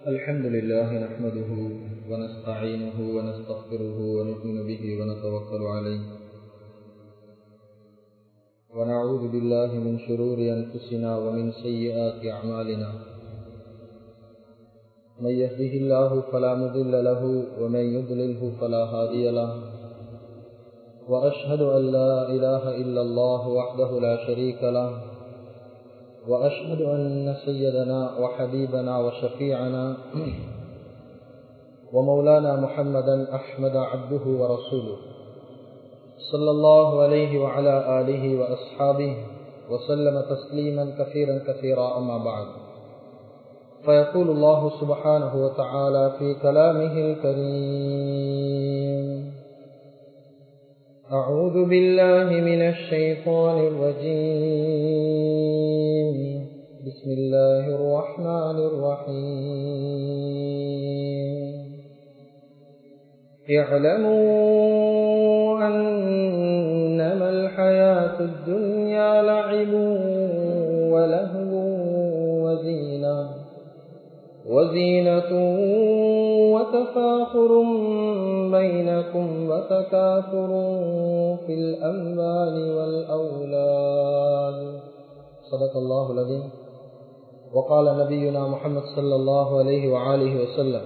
الحمد لله نحمده ونستعينه ونستغفره ونؤمن به ونتوكل عليه ونعوذ بالله من شرور أنفسنا ومن سيئات أعمالنا من يهده الله فلا مضل له ومن يضلله فلا هادي له وأشهد أن لا إله إلا الله وحده لا شريك له وأشهد أن سيدنا وحبيبنا وشفيعنا ومولانا محمدا أحمد عبده ورسوله صلى الله عليه وعلى آله وأصحابه وسلم تسليما كثيرا كثيرا أما بعد فيقول الله سبحانه وتعالى في كلامه الكريم أعوذ بالله من الشيطان الرجيم بسم الله الرحمن الرحيم اعلموا أنما الحياة الدنيا لعب ولهو وزينة وتفاخر بينكم وتكاثر في الأموال والأولاد صدق الله العظيم وقال نبينا محمد صلى الله عليه وآله وسلم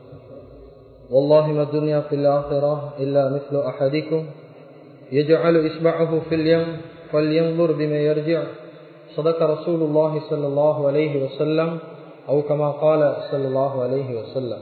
والله ما الدنيا في الآخرة إلا مثل أحدكم يجعل إصبعه في اليم فلينظر بما يرجع صدق رسول الله صلى الله عليه وسلم أو كما قال صلى الله عليه وسلم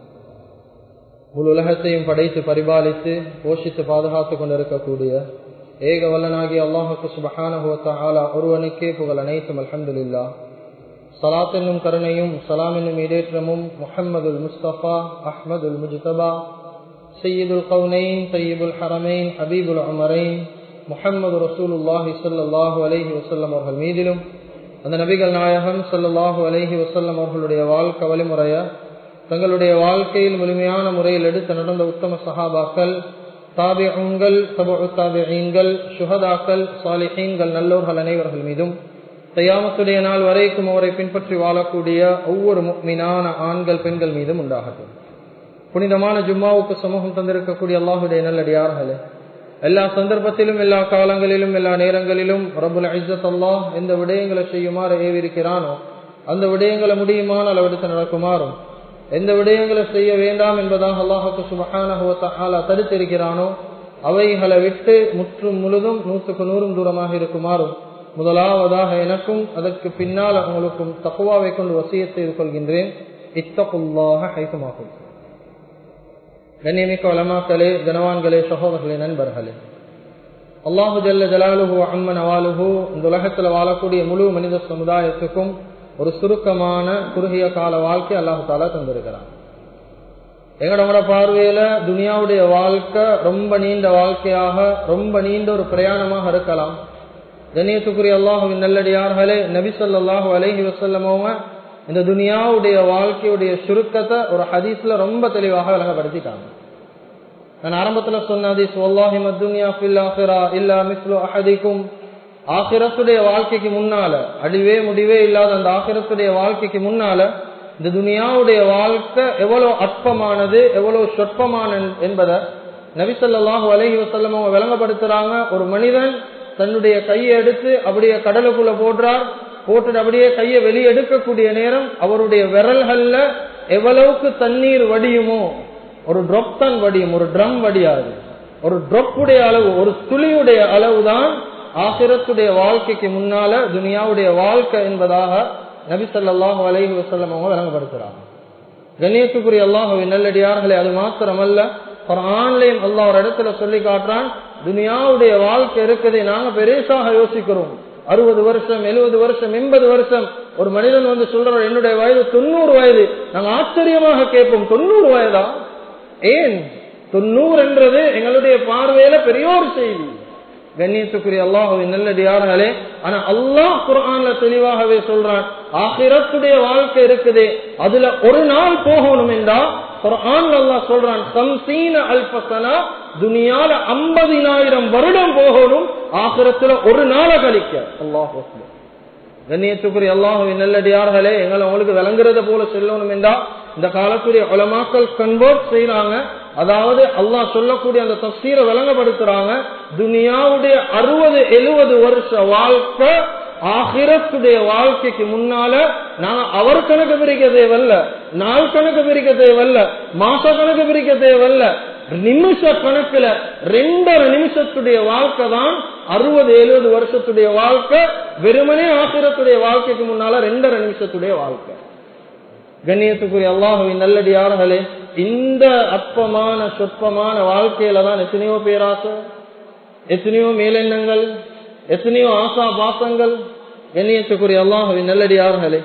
முழு உலகத்தையும் படைத்து பரிபாலித்து போஷித்து பாதுகாத்துக் கொண்டிருக்கக்கூடிய ஏக வல்லனாகிய அல்லாஹுக்கு சுப்ஹானஹு வ தஆலா ஒருவனுக்கே புகழ் அனைத்தும் அல்ஹம்துலில்லாஹ். ஸலாத் என்னும் கருணையும் ஸலாம் என்னும் ஈடேற்றமும் முஹம்மதுல் முஸ்தபா அஹ்மதுல் முஜ்தபா சய்யிதுல் கௌனைன் தய்யிபுல் ஹரமைன் ஹபீபுல் உமரைன் முஹம்மது ரசூலுல்லாஹி ஸல்லல்லாஹு அலைஹி வஸல்லம் அவர்கள் மீதிலும் அந்த நபிகள் நாயகம் ஸல்லல்லாஹு அலைஹி வஸல்லம் அவர்களுடைய வாழ்க்கை வழிமுறைய தங்களுடைய வாழ்க்கையில் முழுமையான முறையில் எடுத்து நடந்த உத்தம சஹாபாக்கள், தாபிஊன்கள், தபஉ தாபிஈன்கள், ஷுஹதாக்கள், சாலிஹீன்கள், நல்லோர்கள் அனைவர்கள் மீதும் கியாமத்துடைய நாள் வரைக்கும் அவரை பின்பற்றி வாழக்கூடிய ஒவ்வொரு முஃமினான ஆண்கள் பெண்கள் மீதும் உண்டாகட்டும். புனிதமான ஜும்மாவுக்கு சமூகம் தந்திருக்கக்கூடிய அல்லாஹுடைய நல்லடியார்களே, எல்லா சந்தர்ப்பத்திலும் எல்லா காலங்களிலும் எல்லா நேரங்களிலும் ரப்புல் இஸ்ஸத் அல்லாஹ் எந்த விடயங்களை செய்யுமாறு ஏவிருக்கிறானோ அந்த விடயங்களை முடியுமான அளவெடுத்து நடக்குமாறும், எந்த விடயங்களை செய்ய வேண்டாம் என்பதாக அல்லாஹுக்கு சுப்ஹானஹு வ தஆலா தடுத்திருக்கிறானோ அவைகளை விட்டு முற்றும் முழுதும் 100% தூரமாக இருக்குமாறும் முதலாவதாக எனக்கும் அதற்கு பின்னால் உங்களுக்கும் தக்வாவை கொண்டு வசியத் செய்து கொள்கின்றேன். இத்தகுல்லாஹ ஹைசுமா குன்தும். கண்ணியமிக்க உலமாக்களே, கனவான்களே, சகோதரர்களே, நண்பர்களே, அல்லாஹு ஜல்ல ஜலாலுஹு அம்ம நவாலுஹு இந்த உலகத்தில் வாழக்கூடிய முழு மனித சமுதாயத்துக்கும் ஒரு சுருக்கமான குறுகிய கால வாழ்க்கை அல்லாஹு தாலா தந்திருக்கிறான். எங்களோட பார்வையில துனியாவுடைய வாழ்க்கை ரொம்ப நீண்ட வாழ்க்கையாக, ரொம்ப நீண்ட ஒரு பிரயாணமாக இருக்கலாம். கண்ணியத்துக்குரிய அல்லாஹுவின் நல்லடியார்களே, நபி ஸல்லல்லாஹு அலைஹி வஸல்லம் இந்த துனியாவுடைய வாழ்க்கையுடைய சுருக்கத்தை ஒரு ஹதீஸ்ல ரொம்ப தெளிவாக விளங்கப்படுத்திட்டாங்க. நான் ஆரம்பத்துல சொன்ன ஹதீஸ், வல்லாஹி மத்துன்யா ஃபில் ஆখিরা இல்லா மிஸ்லு அஹதிக்கும், ஆகிரத்துடைய வாழ்க்கைக்கு முன்னால அடிவே முடிவே இல்லாத அந்த ஆகிரத்துடைய வாழ்க்கைக்கு முன்னால இந்த துனியாவுடைய வாழ்க்கை எவ்வளவு அற்பமானது, எவ்வளவு சொற்பமானது என்பதை நபி ஸல்லல்லாஹு அலைஹி வஸல்லம் விளங்கப்படுத்துறாங்க. ஒரு மனிதன் தன்னுடைய கையை எடுத்து அப்படியே கடலுக்குள்ள போட்டுட்டு அப்படியே கையை வெளியே எடுக்கக்கூடிய நேரம் அவருடைய விரல்கள்ல எவ்வளவுக்கு தண்ணீர் வடியுமோ, ஒரு ட்ராப் தான் வடியும், ஒரு ட்ரம் வடியாது. ஒரு ட்ராப்புடைய அளவு, ஒரு துளியுடைய அளவுதான் ஆகிரத்துடைய வாழ்க்கைக்கு முன்னால துனியாவுடைய வாழ்க்கை என்பதாக நபி ஸல்லல்லாஹு அலைஹி வஸல்லம் விளங்கப்படுத்துறாங்க. கண்ணியத்துக்குரிய அல்லாஹ்வின் நல்லடியார்களே, அது மாத்திரமல்ல, குர்ஆன்லயும் அல்லாஹ் ஒரு இடத்துல சொல்லி காட்டுறான், துனியாவுடைய வாழ்க்கை இருக்குது, நாங்க பெருசாக யோசிக்கிறோம். 60 வருஷம், 70 வருஷம், 80 வருஷம். ஒரு மனிதன் வந்து சொல்றார், என்னுடைய வயது 90 வயது. நாங்க ஆச்சரியமாக கேட்போம், 90 வயதா? ஏன் 90 என்றது எங்களுடைய பார்வையில பெரிய ஒரு செய்தி. கண்ணியத்துக்குரிய அல்லாஹ்வின் நல்லடியார்களே, ஆனா அல்லாஹ் குர்ஆன்ல தெளிவாகவே சொல்றான், ஆகிரத்துடைய வாழ்க்கை இருக்குது, அதுல ஒரு நாள் போகணும் என்றா குர்ஆன்ல அல்லாஹ் சொல்றான் 50 அல்ஃப ஸனா, துனியால 50,000 வருடம் போகணும், ஆகிரத்துல ஒரு நாள கழிக்க. அல்லாஹ் அக்பர். கண்ணியத்துக்குரிய அல்லாஹ்வின் நல்லடியார்களே, எங்களை உங்களுக்கு விளங்குறத போல சொல்லணும் என்றா இந்த காலத்துடைய உலமாக்கள் கன்வெர்ட் செய்யறாங்க. அதாவது அல்லாஹ் சொல்லக்கூடிய அந்த தஃசீரை விளங்கப்படுத்துறாங்க. துனியாவுடைய 60-70 வருஷ வாழ்க்கை ஆகிரத்துடைய வாழ்க்கைக்கு முன்னால நாங்க அவர் கணக்கு பிரிக்க தேவையில்ல, நாள் கணக்கு பிரிக்க தேவையில்ல, மாச கணக்கு பிரிக்க தேவையில்ல, நிமிஷ கணக்குல 2.5 நிமிஷத்துடைய வாழ்க்கை தான் 60-70 வருஷத்துடைய வாழ்க்கை. வெறுமனே ஆகிரத்துடைய வாழ்க்கைக்கு முன்னால 2.5 நிமிஷத்துடைய வாழ்க்கை. கண்ணியத்துக்குரிய அல்லாஹ்வின் நல்லடியார்களே, இந்த அற்பமான சொற்பமான வாழ்க்கையில தான் எத்தனையோ பேராசை, எத்தனையோ மேலெண்ணங்கள், எத்தனையோ ஆசா பாசங்கள். கண்ணியத்துக்குரிய அல்லாஹ்வின் நல்லடியார்களே,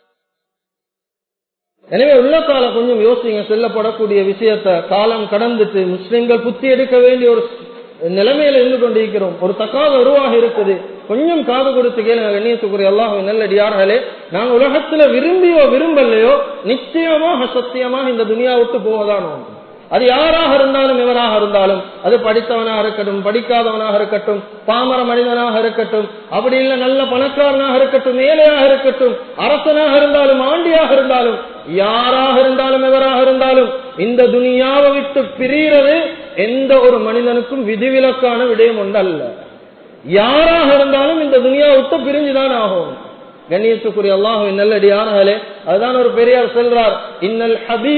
எனவே உள்ளத்தால கொஞ்சம் யோசிங்க. செல்லப்படக்கூடிய விஷயத்தை காலம் கடந்துட்டு முஸ்லிம்கள் புத்தி எடுக்க வேண்டிய ஒரு நிலைமையில இருந்து கொண்டிருக்கிறோம். ஒரு தக்காத உருவாக இருக்குது. கொஞ்சம் காது கொடுத்து கேளுங்க. கண்ணியத்துக்குரிய அல்லாஹ்வின் நல்லடியார்களே, நாங்க உலகத்துல விரும்பியோ விரும்பலையோ நிச்சயமாக சத்தியமாக இந்த துனியா விட்டு போவதான். அது யாராக இருந்தாலும் எவராக இருந்தாலும், அது படித்தவனாக இருக்கட்டும், படிக்காதவனாக இருக்கட்டும், பாமர மனிதனாக இருக்கட்டும், அப்படி இல்லை நல்ல பணக்காரனாக இருக்கட்டும், ஏழையாக இருக்கட்டும், அரசனாக இருந்தாலும் ஆண்டியாக இருந்தாலும், யாராக இருந்தாலும் எவராக இருந்தாலும் இந்த துனியாவை விட்டு பிரிகிறது எந்த ஒரு மனிதனுக்கும் விதிவிலக்கான விடயம் ஒன்றல்ல. யாராக இருந்தாலும் இந்த துனியாவை விட்டு பிரிஞ்சுதான் ஆகும். கண்ணியத்துக்குரிய அல்லாஹ்வின் நல்லடியார்களே, அதுதான் ஒரு பெரியார் சொல்றார், இன்னல்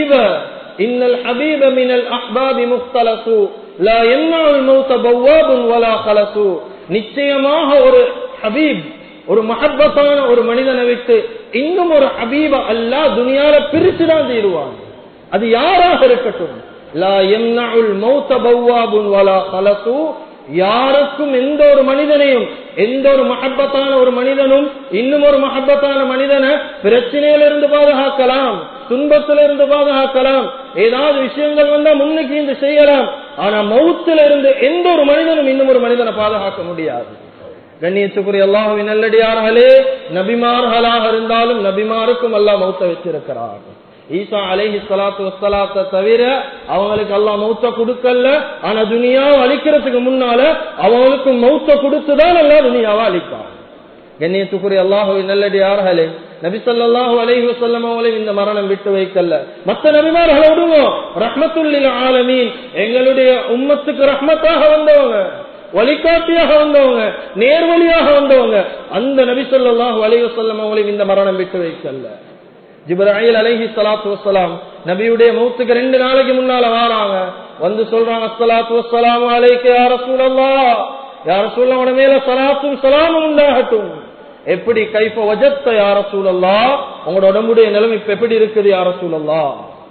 ஹபீப மினல் அஹ்பாபி முக்தலசு லா யம்னஉல் மௌத பவ்வாபுன் வலா கலசு. நிச்சயமாக ஒரு ஹபீப், ஒரு மஹப்பத்தான ஒரு மனிதனை விட்டு இன்னும் ஒரு ஹபீப அல்லாஹ் துனியால பிரிச்சுதான் தீருவான். அது யாராக இருக்கட்டும். லா யம்னஉல் மௌத பவ்வாபுன் வலா கலசு. யாருக்கும் எந்த ஒரு மனிதனையும், எந்த ஒரு மஹப்பத்தான ஒரு மனிதனும் இன்னும் ஒரு மஹப்பத்தான மனிதனை பிரச்சனையிலிருந்து பாதுகாக்கலாம், துன்பத்திலிருந்து பாதுகாக்கலாம், ஏதாவது விஷயங்கள் வந்தா முன்னுக்கு இந்த செய்யலாம். ஆனா மௌத்துல இருந்து எந்த ஒரு மனிதனும் இன்னும் ஒரு மனிதனை பாதுகாக்க முடியாது. கண்ணியத்துக்குரிய அல்லாஹ்வின் நல்லடியார்களே, நபிமார்களாக இருந்தாலும் நபிமாருக்கும் அல்லாஹ் மௌத்த வச்சிருக்கிறார். ஈசா அலைஹி ஸலாத்து வஸ்ஸலாத்தை தவிர அவங்களுக்கு அல்லாஹ் மௌத்த கொடுக்கல. ஆனா துனியாவை அழிக்கிறதுக்கு முன்னால அவங்களுக்கு மௌத்த கொடுத்துதான் அல்லாஹ் துனியாவை அழிப்பார். கண்ணியத்துக்குரிய அல்லாஹ்வின் நல்லடியார்களே, நபி ஸல்லல்லாஹு அலைஹி வஸல்லம் அவங்களை இந்த மரணம் விட்டு வைக்கல. மற்ற நபிமார்களை விடுங்க, ரஹ்மத்துல் லில் ஆலமீன், எங்களுடைய உம்மத்துக்கு ரஹ்மத்தாக வந்தவங்க, வழிகாட்டியாக வந்தவங்க, நேர்வழியாக வந்தவங்க, அந்த நபி ஸல்லல்லாஹு அலைஹி வஸல்லம் அவங்களை இந்த மரணம் விட்டு வைக்கல. ஜிப்ராயில் அலைஹி ஸலாத்து வஸ்ஸலாம் நபியுடைய மௌத்துக்கு 2 நாளைக்கு முன்னால வராங்க. வந்து சொல்றாங்க, அஸ்ஸலாத்து வஸ்ஸலாமு அலைக யா ரசூலல்லாஹ், யா ரசூலல்லாஹ் உங்க மேல ஸலாத்தும் ஸலாமும் உண்டாகட்டும். எப்படி கைஃப வஜத்த யா ரசூலல்லாஹ், உங்களோட உடம்புடைய நிலைமை இப்ப எப்படி இருக்குது யா ரசூலல்லாஹ்,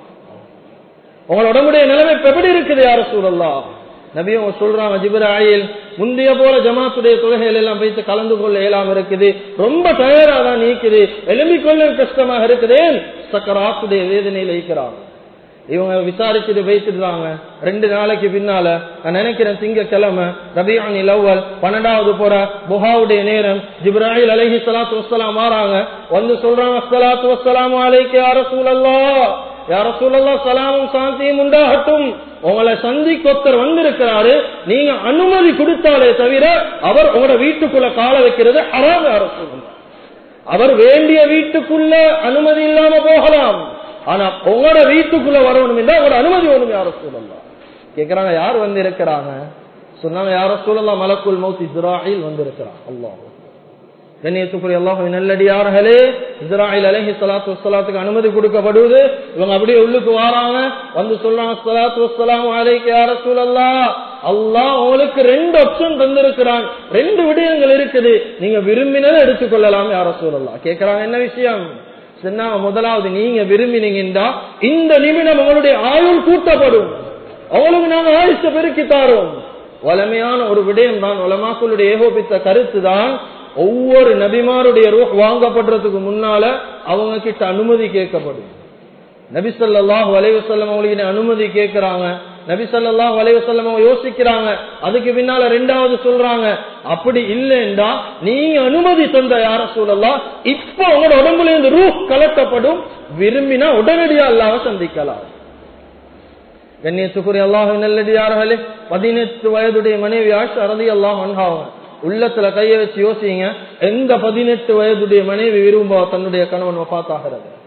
உங்களோட உடம்புடைய நிலைமை இப்ப எப்படி இருக்குது யா ரசூலல்லாஹ். நபி அவங்க சொல்றாங்க, ஜிப்ராயில் முந்தைய போல ஜமாத்துடைய தொழுகைகள் எல்லாம் வைத்து கலந்து கொள்ள இயலாம இருக்குது, ரொம்ப டயரா தான் நீக்குது, எழும்பிக் கொள்ள கஷ்டமாக இருக்குது, சக்கராத்துடைய வேதனையில் இருக்கிறாங்க. இவங்க விசாரிச்சுட்டு வைத்துடுறாங்க. 2 நாளைக்கு பின்னால நான் நினைக்கிறேன் திங்கக்கிழமை ரபியுல் அவ்வல் 12வது போற புகாவுடைய நேரம் ஜிப்ராயில் அலைஹி ஸலாத்து வஸ்ஸலாம் வராங்க. வந்து சொல்றாங்க, அஸ்ஸலாத்து வஸ்ஸலாமு அலைக யா ரசூலல்லாஹ், யா ரசூலல்லாஹ் ஸலாமும் சாந்தியும் உண்டாகட்டும். உங்களை சந்திக்கொத்தர் வந்திருக்கிறாரு, நீங்க அனுமதி கொடுத்தாலே தவிர அவர் உங்களோட வீட்டுக்குள்ள கால வைக்கிறது ஹராம் யா ரசூலல்லாஹ். அவர் வேண்டிய வீட்டுக்குள்ள அனுமதி இல்லாம போகலாம், ஆனா உங்களோட வீட்டுக்குள்ள வரணும் என்றா உங்களோட அனுமதி வேணும் யா ரசூலல்லாஹ். கேக்குறாங்க, யார் வந்து இருக்கிறாங்க? சொன்னாங்க, யா ரசூலல்லாஹ் மலக்குல் மௌத் இஸ்ராயில் வந்து இருக்கிறான். அல்லாஹ் கண்ணியத்துக்குரிய அல்லாஹ்வின் நல்லடியார்களே, இஸ்ராயில் அலைஹி ஸலாத்து வஸ்ஸலாத்துக்கு அனுமதி கொடுக்கப்படுது. இவங்க அப்படியே உள்ளுக்கு வராங்க. வந்து சொல்றாங்க, ஸலாத்து வஸ்ஸலாமு அலைக யா ரசூலல்லாஹ், அல்லாஹ் உங்களுக்கு 2 ஆப்ஷன் தந்திருக்கிறான், 2 விடயங்கள் இருக்குது, நீங்க விரும்பினதை எடுத்துக்கொள்ளலாம் யா ரசூலல்லாஹ். கேக்குறாங்க, என்ன விஷயம்? சொன்னாங்க, முதலாவது நீங்க விரும்பினீங்கன்னா இந்த நிமிடம் உங்களுடைய ஆயுள் கூட்டப்படும், அவங்களுக்கு நாங்க ஆயுஷ பெருக்கி தாரோம். வலிமையான ஒரு விடயம் தான், உலமாக்களுடைய ஏகோபித்த கருத்து தான், ஒவ்வொரு நபிமாருடைய ரூஹ் வாங்கப்படுறதுக்கு முன்னால அவங்க கிட்ட அனுமதி கேட்கப்படும். நபி ஸல்லல்லாஹு அலைஹி வஸல்லம் அவங்களுக்கு அனுமதி கேட்கிறாங்க. நபி ஸல்லல்லாஹு அலைஹி வஸல்லம் யோசிக்கிறாங்க. அதுக்கு பின்னால 2வது சொல்றாங்க, அப்படி இல்லைண்டா நீங்க அனுமதி தந்த யா ரசூலல்லாஹ், இப்ப உங்களோட உடம்புல இருந்து ரூஹ் கலட்டப்படும், விரும்பினா உடனடியா அல்லாஹ்வை சந்திக்கலாம். கண்ணியத்துக்குரிய அல்லாஹ்வின் நல்லடியார்களே, 18 வயதுடைய மனைவி ஆயிஷா ரலியல்லாஹு அன்ஹா, உள்ளத்துல கைய வச்சு யோசிங்க, எந்த 18 வயதுடைய மனைவி விரும்புவா தன்னுடைய கணவன் வஃபாத் ஆகிறது?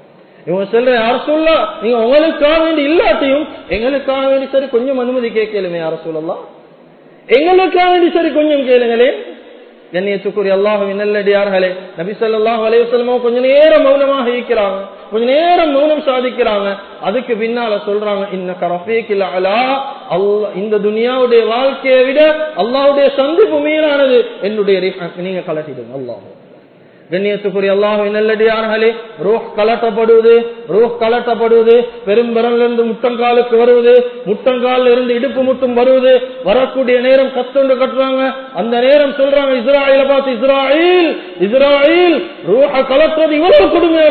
இவங்க சொல்ற யார சொல்லலாம், நீங்க உங்களுக்காக வேண்டி இல்லாட்டியும் எங்களுக்காக வேண்டி சரி கொஞ்சம் அனுமதி கேட்கலுமே யார சொல்லலாம், எங்களுக்காக வேண்டி சரி கொஞ்சம் கேளுங்களே. கண்ணியத்துக்குரிய அல்லாஹ்வின் நல்லடியார்களே, நபி ஸல்லல்லாஹு அலைஹி வஸல்லம் கொஞ்ச நேரம் மௌனமாக இருக்கிறாங்க, கொஞ்ச நேரம் மௌனம் சாதிக்கிறாங்க. அதுக்கு பின்னால சொல்றாங்க, இன்னக ரஃபீகில் அலா, அல்லாஹ் இந்த துனியாவுடைய வாழ்க்கையை விட அல்லாஹ்வுடைய சந்திப்பு மீறானது, என்னுடைய நீங்க கலட்டிடுங்க. அல்லாஹ் கண்ணியத்துக்குரிய அல்லாஹ்வின் நல்லடியார்களே, ரூஹ் கலட்டப்படுவது, பெரும்பரன்ல இருந்து முட்டங்காலுக்கு வருவது, முட்டங்கால இருந்து இடுப்பு முட்டும் வருவது, வரக்கூடிய நேரம் கத்தொண்டு கட்டுறாங்க. அந்த நேரம் சொல்றாங்க இஸ்ராயீல பார்த்து, இஸ்ராயீல் ரூஹ கலட்டுறது இவ்வளவு கொடுமையான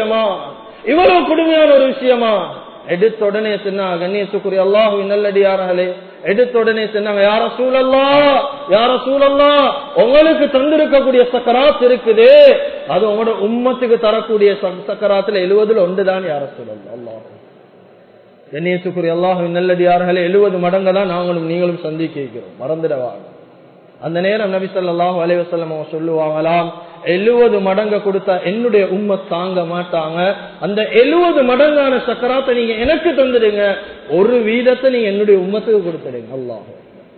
ஒரு விஷயமா, எடுத்த உடனே சொன்னாங்க கண்ணியத்துக்குரிய அல்லாஹ்வின் நல்லடியார்களே, எடுத்த உடனே சொன்னாங்க யா ரசூலல்லாஹ் உங்களுக்கு தந்திருக்கக்கூடிய சக்கராத் இருக்குது, அது உங்களோட உம்மத்துக்கு தரக்கூடிய சக்கராத்துல 70 ஒன்றுதான் யா ரசூலல்லாஹ். அல்லாஹ் கண்ணியத்துக்குரிய அல்லாஹ்வின் நல்லடியார்களே, 70 மடங்கு தான் நாங்களும் நீங்களும் சந்திக்க இருக்கிறோம், மறந்துடவாங்க. அந்த நேரம் நபி ஸல்லல்லாஹு அலைஹி வஸல்லம் சொல்லுவாங்களாம், 70 மடங்கு கொடுத்தா என்னுடைய உம்மத் தாங்க மாட்டாங்க, அந்த 70 மடங்கான சக்கராத்தை நீங்க எனக்கு தந்துடுங்க, ஒரு வீதத்தை நீங்க என்னுடைய உம்மத்துக்கு கொடுத்துடுங்க. அல்லாஹ்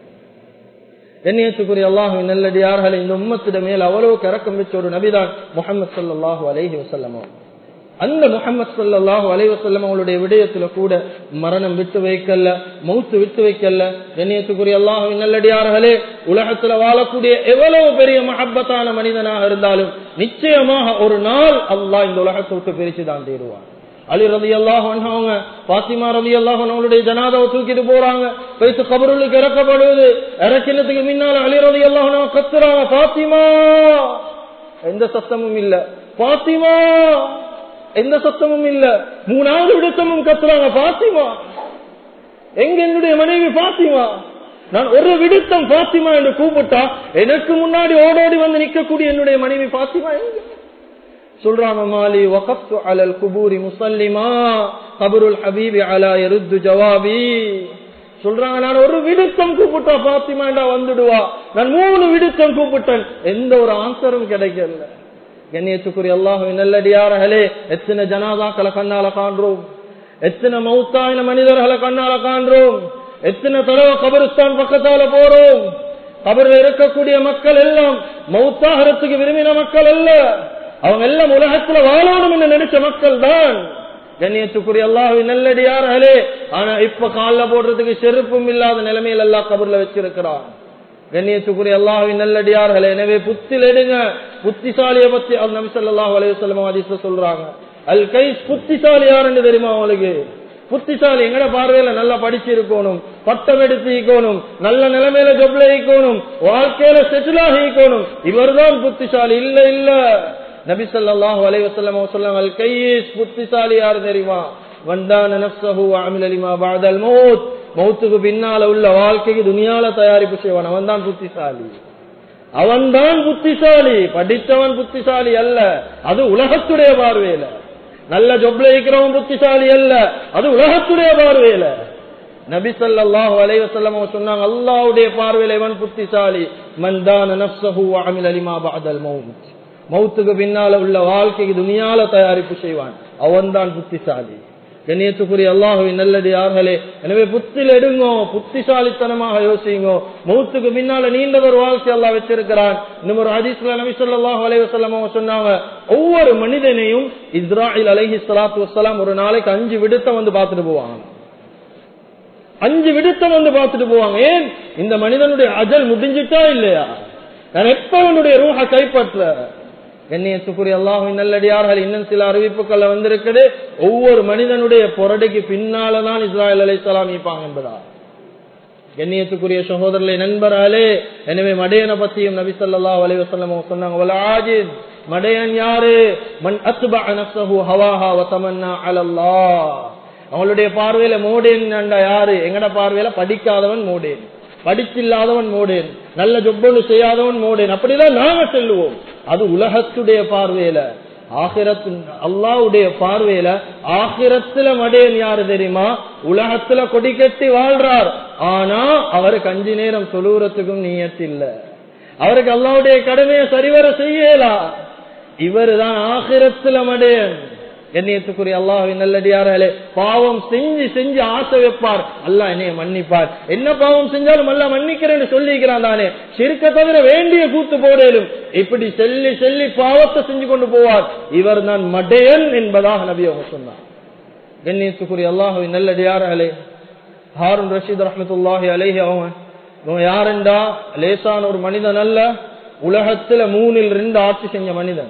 கண்ணியத்துக்குரிய அல்லாஹ்வின் நல்லடியார்களே, இந்த உம்மத்திட மேல் அவ்வளவு கரக்கம் வச்ச ஒரு நபிதான் முஹம்மது ஸல்லல்லாஹு அலைஹி வஸல்லம். அந்த முஹம்மது ஸல்லல்லாஹு அலைஹி வஸல்லம் அவங்களுடைய விடயத்துல கூட மரணம் விட்டு வைக்கல, மௌத்து விட்டு வைக்கல. கண்ணியத்துக்குரிய அல்லாஹ்வின் நல்லடியார்களே, உலகத்துல வாழக்கூடிய எவ்வளவு பெரிய மஹப்பத்தான மனிதனாக இருந்தாலும் நிச்சயமாக ஒரு நாள் அல்லாஹ் இந்த உலகத்தை விட்டு பிரிச்சுதான் தீருவான். அலி ரலியல்லாஹு அன்ஹு அவங்க பாத்திமா ரலியல்லாஹு அன்ஹுடைய ஜனாதாவை தூக்கிட்டு போறாங்க, போயிட்டு கபருளுக்கு இறக்கப்படுவது, இறக்கினத்துக்கு முன்னால அலி ரலியல்லாஹு அன்ஹு கத்துறாங்க, பாத்திமா, எந்த சத்தமும் இல்ல, பாத்திமா, எந்த சத்தமும் இல்ல. 3வது விடுத்தமும் கத்துறாங்க, பாத்திமா எங்க, என்னுடைய மனைவி பாத்திமா. நான் ஒரு விடுத்தம் பாத்திமா என்று கூப்பிட்டா எனக்கு முன்னாடி ஓடோடி வந்து நிற்கக்கூடிய என்னுடைய மனைவி பாத்திமா எங்க? சொல்றாங்க, மாலி வகஃப்து அலல் குபூரி முஸல்லிமா கபருல் ஹபீபி அலா யருது ஜவாபி. சொல்றாங்க, நான் ஒரு விடுத்தம் கூப்பிட்டா பாத்திமாண்டா வந்துடுவா, நான் 3 விடுத்தம் கூப்பிட்டேன், எந்த ஒரு ஆன்சரும் கிடைக்கல. கண்ணியத்துக்குரிய அல்லாஹ்வின் நல்லடியார்களே, எத்தனை ஜனாதாக்களை கண்ணால காண்றோம், எத்தனை மௌத்தாயின மனிதர்களை கண்ணால காண்றோம், எத்தனை தடவை கபரிஸ்தான் பக்கத்தால போறோம். கபர்ல இருக்கக்கூடிய மக்கள் எல்லாம் மௌத்தாகிறதுக்கு விரும்பின மக்கள் அல்ல, அவங்க எல்லாம் உலகத்துல வாழணும் என்று நினைச்ச மக்கள் தான். கண்ணியத்துக்குரிய அல்லாஹ்வின் நல்லடியார்களே, ஆனா இப்ப கால்ல போடுறதுக்கு செருப்பும் இல்லாத நிலைமையில் அல்லாஹ் கபர்ல வச்சிருக்கிறான். கண்ணியத்துக்குரிய அல்லாஹ்வின் நல்லடியார்களே, எனவே புத்தில எடுங்க. புத்திசாலியை பத்தி நபி ஸல்லல்லாஹு அலைஹி வஸல்லம் ஹதீஸ்ல சொல்றாங்க, அல் கைஸ் புத்திசாலி யாருன்னு தெரியுமா உங்களுக்கு? புத்திசாலி எங்கட பார்வையில நல்லா படிச்சிருக்கணும், பட்டம் எடுத்து இருக்கணும், நல்ல நிலைமையில ஜொப்ல இருக்கணும், வாழ்க்கையில செட்டில் ஆகி இருக்கணும், இவர்தான் புத்திசாலி. இல்ல இல்ல, நபி ஸல்லல்லாஹு அலைஹி வஸல்லம் சொல்றாங்க, அல் கைஸ் புத்திசாலி யாரு தெரியுமா? வந்தான நஃப்ஸஹு வ அமில லிமா பஅதல் மௌத், மௌத்துக்கு பின்னால உள்ள வாழ்க்கைக்கு துனியால தயாரிப்பு செய்வான், அவன் தான் புத்திசாலி. அவன்தான் புத்திசாலி, படித்தவன் புத்திசாலி அல்ல, அது உலகத்துடைய பார்வையில. நல்ல ஜொப்ல இருக்கிறவன் புத்திசாலி அல்ல, அது உலகத்துடைய பார்வையில. நபி ஸல்லல்லாஹு அலைஹி வஸல்லம் சொன்னாங்க, அல்லாஹ்வுடைய பார்வையில இவன் புத்திசாலி, மன் தான நஃப்ஸஹு வ அமில லிமா பஅதல் மௌத், மௌத்துக்கு பின்னால உள்ள வாழ்க்கைக்கு துனியால தயாரிப்பு செய்வான், அவன்தான் புத்திசாலி. கண்ணியத்துக்குரிய அல்லாஹ்வின் நல்லடியார்களே, எனவே புத்தில எடுங்கோ, புத்திசாலித்தனமாக யோசிங்கோ. மௌத்துக்கு பின்னால நீண்டதொரு வாழ்க்கை அல்லாஹ் வச்சிருக்கிறான். இன்னும் ஒரு ஹதீஸ்ல நபி ஸல்லல்லாஹு அலைஹி வஸல்லம் சொன்னாங்க, ஒவ்வொரு மனிதனையும் இஸ்ராயில் அலைஹிஸ்ஸலாத்து வஸ்ஸலாம் ஒரு நாளைக்கு 5 விடுத்தம் வந்து பார்த்துட்டு போவாங்க. 5 விடுத்தம் வந்து பார்த்துட்டு போவாங்க. ஏன்? இந்த மனிதனுடைய அஜல் முடிஞ்சிட்டா இல்லையா, நான் எப்ப அவனுடைய ரூஹ கைப்பற்ற. கண்ணியத்துக்குரிய அல்லாஹ்வின் நல்லடியார்கள், இன்னும் சில அறிவிப்புகள் வந்திருக்குது, ஒவ்வொரு மனிதனுடைய பொரடைக்கு பின்னாலதான் இஸ்ராயில் அலைஹிஸ்ஸலாம் இருப்பாங்க என்பதா. கண்ணியத்துக்குரிய சகோதரர்களே, நண்பர்களே, எனவே மடையனை பத்தியும் நபி ஸல்லல்லாஹு அலைஹி வஸல்லம் சொன்னாங்க, வல் ஆஜிஸ், மடையன் யாரு? மன் அத்பஅ நஃப்ஸஹு ஹவாஹா வ தமன்னா அலல்லாஹ். அவங்களுடைய பார்வையில மோடேன் யாரு? எங்கட பார்வையில படிக்காதவன் மோடேன், படிச்சில்லாதவன் மோடேன், நல்ல ஜொப்பொன்னு செய்யாதவன் மோடேன், அப்படிதான் நாங்க சொல்லுவோம். அது உலகத்துடைய பார்வையில. ஆகிரத்து அல்லாஹ்வுடைய பார்வையில ஆகிரத்துல மடையன் யாரு தெரியுமா? உலகத்துல கொடி கட்டி வாழ்றார், ஆனா அவருக்கு 5 நேரம் தொழுறதுக்கும் நியத்து இல்ல, அவருக்கு அல்லாஹ்வுடைய கடமையை சரிவர செய்யலாம். இவரு தான் ஆகிரத்துல மடையன். கண்ணியத்துக்குரிய அல்லாஹ்வின் நல்லடியார்களே, பாவம் செஞ்சு செஞ்சு ஆசை வைப்பார், அல்லாஹ் என்னைய மன்னிப்பார். என்ன பாவம் செஞ்சாலும் அல்லாஹ் மன்னிக்கிறேன்னு சொல்லிக்கிறான் தானே, ஷிர்க்க தவிர வேண்டிய கூத்து போடலும். இப்படி சொல்லி சொல்லி பாவத்தை செஞ்சு கொண்டு போவார். இவர் தான் மடையன் என்பதாக நபி அவங்க சொன்னார். கண்ணியத்துக்குரிய அல்லாஹ்வின் நல்லடியார்களே, ஹாரூன் ரஷீத் ரஹ்மத்துல்லாஹி அலைஹி அவங்க யாருண்டா லேசான ஒரு மனிதன் அல்ல, உலகத்துல 3 ஆட்சி செஞ்ச மனிதன்.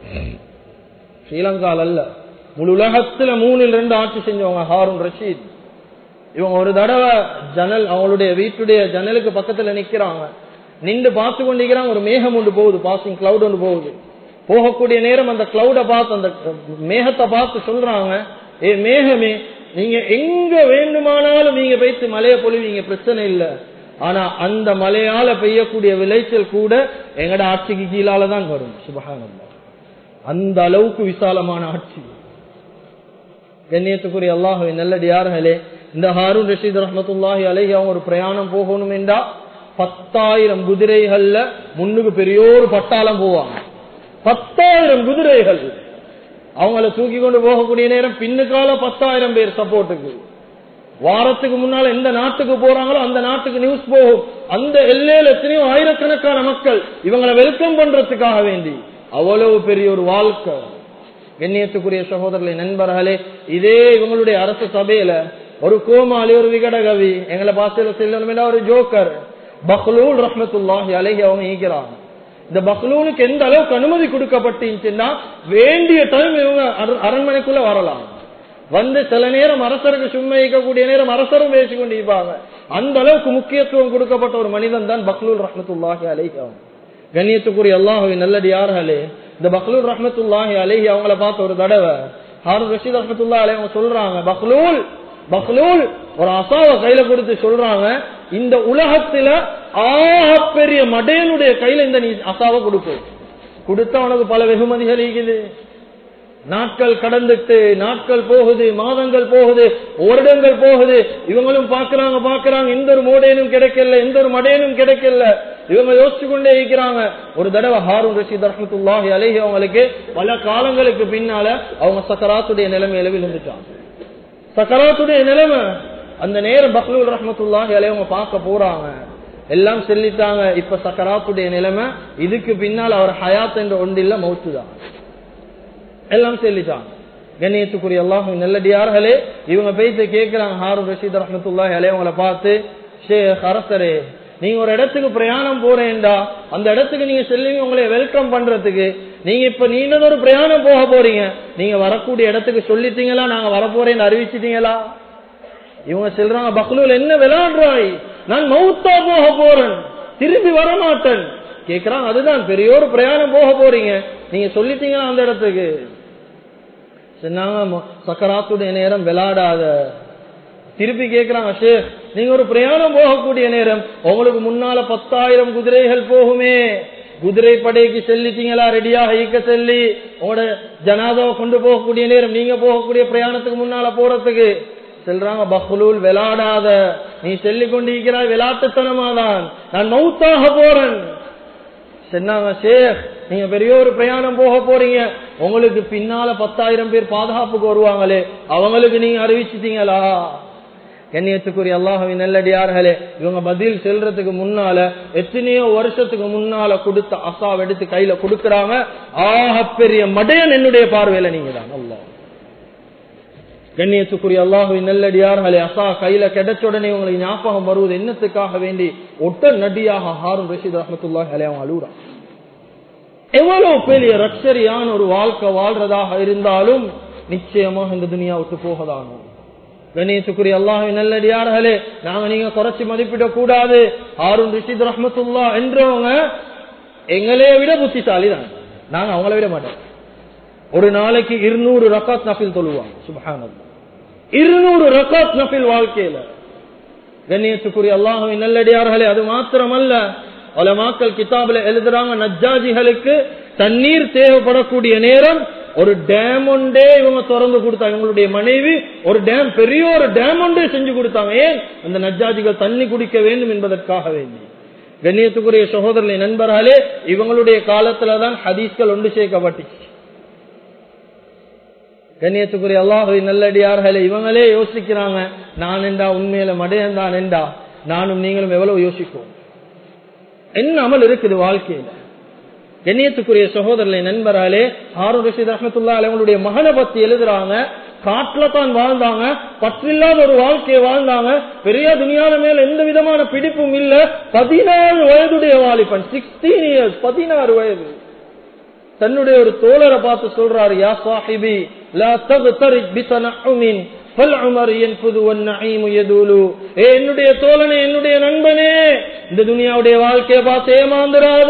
ஸ்ரீலங்கால அல்ல, முழு உலகத்துல 3 ஆட்சி செஞ்சவங்க ஹாரூன் ரஷீத். இவங்க ஒரு தடவை ஜன்னல், அவங்களுடைய வீட்டுடைய ஜன்னலுக்கு பக்கத்துல நிக்கிறாங்க, நின்று பார்த்து கொண்டிருக்கிறாங்க. ஒரு மேகம் ஒன்று போகுது, பாசிங் கிளவுட் ஒன்று போகுது. போகக்கூடிய நேரம் அந்த கிளவுட பார்த்து, அந்த மேகத்தை பார்த்து சொல்றாங்க, ஏ மேகமே, நீங்க எங்க வேண்டுமானாலும் நீங்க போயிட்டு மழையை பொழிவீங்க, பிரச்சனை இல்லை. ஆனா அந்த மழையால பெய்யக்கூடிய விளைச்சல் கூட எங்கட ஆட்சிக்கு கீழாலதான் வரும். சுப்ஹானல்லாஹ், அந்த அளவுக்கு விசாலமான ஆட்சி. கண்ணியத்துக்குரிய அல்லாஹ்வின் நல்லடியார்களே, இந்த ஹாரூன் ரஷீத் ரஹ்மத்துல்லாஹி அலைஹி அவங்க ஒரு பிரயாணம் போகணும் என்றா 10,000 குதிரைகள்ல முன்னுக்கு பெரியோரு பட்டாளம் போவாங்க. 10,000 குதிரைகள் அவங்கள தூக்கி கொண்டு போகக்கூடிய நேரம் பின்னுக்கால 10,000 பேர் சப்போர்ட்டுக்கு. வாரத்துக்கு முன்னால எந்த நாட்டுக்கு போறாங்களோ அந்த நாட்டுக்கு நியூஸ் போகும். அந்த எல்லையில எத்தனையோ ஆயிரக்கணக்கான மக்கள் இவங்களை வெல்கம் பண்றதுக்காக வேண்டி. அவ்வளவு பெரிய ஒரு வாழ்க்கை. கண்ணியத்துக்குரிய சகோதரர்களே, நண்பர்களே, இதே இவங்களுடைய அரசு சபையில ஒரு கோமாளி, ஒரு விகடகவி, எங்களை பாசையில செல்லணும் ஒரு ஜோக்கர் பக்லூல் ரஹ்மத்துல்லாஹி அலைஹி அவங்க ஈக்கிறாங்க. இந்த பக்லூலுக்கு எந்த அளவுக்கு அனுமதி கொடுக்கப்பட்டுச்சுன்னா, வேண்டிய டைம் இவங்க அரண்மனைக்குள்ள வரலாம். வந்து சில நேரம் அரசருக்கு சும்மா இருக்கக்கூடிய நேரம் அரசரும் பேசிக் கொண்டு இருப்பாங்க. அந்த அளவுக்கு முக்கியத்துவம் கொடுக்கப்பட்ட ஒரு மனிதன் தான் பக்லூல் ரஹ்மத்துல்லாஹி அலைஹி அவங்க. கண்ணியத்துக்குரிய அல்லாஹ்வின் நல்லடியார்களே, இந்த பக்லூல் ரஹ்மத்துல்லாஹி அலைஹி அவங்கள பார்த்து ஒரு தடவை ஹாரூன் ரஷீத் ரஹ்மத்துல்லாஹி அலைஹி அவங்க சொல்றாங்க, பக்லூல் பக்லூல் ஒரு அசாவை கையில கொடுத்து சொல்றாங்க, இந்த உலகத்துல பெரிய மடையனுடைய கையில இந்த நீ அசாவை கொடுத்தா உனக்கு பல வெகுமதிகள் இருக்குது. நாட்கள் கடந்துட்டு நாட்கள் போகுது, மாதங்கள் போகுது, வருடங்கள் போகுது. இவங்களும் பாக்குறாங்க எந்த ஒரு மோடையனும் கிடைக்கல, எந்த ஒரு மடையனும் கிடைக்கல. இவங்க யோசிச்சு கொண்டே இருக்கிறாங்க. ஒரு தடவை ஹாரூன் ரஷீத் ரஹ்மத்துல்லாஹி அலைஹி அவங்களுக்கு பல காலங்களுக்கு பின்னால அவங்க சக்கராத்துடைய நிலைமையில விழுந்துட்டாங்க. சக்கராத்துடைய நிலைமை அந்த நேரம் பக்லூல் ரஹ்மத்துல்லாஹி அலைஹி அவங்க பார்க்க போறாங்க. எல்லாம் சொல்லிட்டாங்க, இப்ப சக்கராத்துடைய நிலைமை, இதுக்கு பின்னால் அவர் ஹயாத் என்ற ஒன்றில்ல, மௌத்து தான். எல்லாம் சொல்லிட்டாங்க. கண்ணியத்துக்குரிய அல்லாஹ்வின் நல்லடியார்களே, இவங்க பேசி கேட்கிறாங்க ஹாரூன் ரஷீத் ரஹ்மத்துல்லாஹி அலைஹி அவங்கள பார்த்து, ஷேக் அரசரே, நீங்க ஒரு இடத்துக்கு பிரயாணம் போறேன்டா, அந்த இடத்துக்கு நீங்க செல்லுங்க, உங்களை வெல்கம் பண்றதுக்கு. நீங்க இப்ப நீண்ட ஒரு பிரயாணம் போக போறீங்க, நீங்க வரக்கூடிய இடத்துக்கு சொல்லிட்டீங்களா, நாங்க வரப்போறேன்னு அறிவிச்சிட்டீங்களா? இவங்க சொல்றாங்க, பக்லூல் என்ன விளையாடுறாய், நான் மௌத்தா போக போறேன், திரும்பி வரமாட்டேன். கேக்குறாங்க, அதுதான் பெரிய ஒரு பிரயாணம் போக போறீங்க, நீங்க சொல்லிட்டீங்களா அந்த இடத்துக்கு? சொன்னாங்க, சக்கராத்துடைய நேரம் விளையாடாத. திருப்பி கேட்கிறாங்க, ஷேக் நீங்க ஒரு பிரயாணம் போகக்கூடிய நேரம், உங்களுக்கு முன்னால 10,000 குதிரைகள் போகுமே, குதிரை படைக்கு செல்லிட்டீங்களா, ரெடியாக ஈக்க செல்லி உங்களோட ஜனாதாவை கொண்டு போகக்கூடிய நேரம், நீங்க போகக்கூடிய பிரயாணத்துக்கு முன்னால போறதுக்கு? சொல்றாங்க, பக்லூல் விளையாடாத, நீ சொல்லிக் கொண்டிருக்கிறாய் விளையாட்டுத்தனமாதான், நான் மௌத்தாக போறேன். சொன்னாங்க, ஷேக் நீங்க பெரிய ஒரு பிரயாணம் போக போறீங்க, உங்களுக்கு பின்னால 10,000 பேர் பாதுகாப்புக்கு வருவாங்களே, அவங்களுக்கு நீங்க அறிவிச்சிட்டீங்களா? கண்ணியத்துக்குரிய அல்லாஹ்வின் நல்லடியார்களே, இவங்க பதில் செல்றதுக்கு முன்னால எத்தனையோ வருஷத்துக்கு முன்னால கொடுத்த அசாவை எடுத்து கையில கொடுக்கறாங்க. பெரிய மடையன் என்னுடைய பார்வையில நீங்க தான். அல்லாஹ் கண்ணியத்துக்குரிய அல்லாஹ்வின் நல்லடியார்களே, அசா கையில கிடைச்ச உடனே உங்களுக்கு ஞாபகம் வருவது என்னத்துக்காக வேண்டி ஒட்ட நடியாக ஹாரூன் ரஷீத் ரஹ்மத்துல்லாஹி அலைஹி அவங்க அழுகுறாங்க. எவ்வளவு பெரிய ரக்ஷரியான ஒரு வாழ்க்கை வாழ்றதாக இருந்தாலும் நிச்சயமாக இந்த துனியா விட்டு போகதானோ. கண்ணியத்துக்குரிய அல்லாஹ்வின் நல்லடியார்களே, நாங்க நீங்க குறைச்சி மதிப்பிட கூடாது. ஹாரூன் ரஷீத் ரஹ்மத்துல்லாஹ் என்றவங்க எங்களைய விட புத்திசாலி தான், நாங்க அவங்கள விட மாட்டோம். ஒரு நாளைக்கு 200 ரக்காத் நஃபில் தொழுவாங்க. சுப்ஹானல்லாஹ், 200 ரக்காத் நஃபில் வாழ்க்கையில. கண்ணியத்துக்குரிய அல்லாஹ்வின் நல்லடியார்களே, அது மாத்திரமல்ல, உலமாக்கள் கிதாபில எழுதுறாங்க, நஜ்ஜாஜிகளுக்கு தண்ணீர் தேவைப்படக்கூடிய நேரம் ஒரு டேம் ஒன்றே இவங்க திறந்து கொடுத்தாங்க. இவங்களுடைய மனைவி ஒரு டேம், பெரிய ஒரு டேம் ஒன்றே செஞ்சு கொடுத்தாங்க. ஏன்? அந்த நஜ்ஜாஜிகள் தண்ணி குடிக்க வேண்டும் என்பதற்காக வேண்டி. கண்ணியத்துக்குரிய சகோதரர்களே, நண்பர்களே, இவங்களுடைய காலத்துலதான் ஹதீஸ்கள் ஒன்று சேர்க்கப்பட்டுச்சு. கண்ணியத்துக்குரிய அல்லாஹ்வின் நல்லடியார்களே, இவங்களே யோசிக்கிறாங்க, நான் என்றா உண்மையில மடையந்தான் என்றா நானும் நீங்களும் எவ்வளவு யோசிப்போம். என்ன அமல் இருக்குது வாழ்க்கையில? கண்ணியத்துக்குரிய சகோதரர்களை, நண்பராலே ஹாரூன் ரஷீத் ரஹ்மத்துல்லாஹி அலைஹி அவங்களுடைய மகனை பத்தி எழுதுறாங்க. காட்டுல தான் வாழ்ந்தாங்க, பற்றில்லாத ஒரு வாழ்க்கையை வாழ்ந்தாங்க. பெரிய துனியால மேல எந்த விதமான பிடிப்பும் இல்ல. 16 வயதுடைய வாலிபன், 16 இயர்ஸ், 16 வயது. தன்னுடைய ஒரு தோழரை பார்த்து சொல்றாரு, யா சாஹிபி லா தக்தரிஜ் பிதனஉமின் ஃபல்உமர் யன்ஃபுது வன்னஈமு யதுலு. என்னுடைய தோழனே, என்னுடைய நண்பனே, இந்த துனியாவுடைய வாழ்க்கையை பார்த்து ஏமாந்துராத.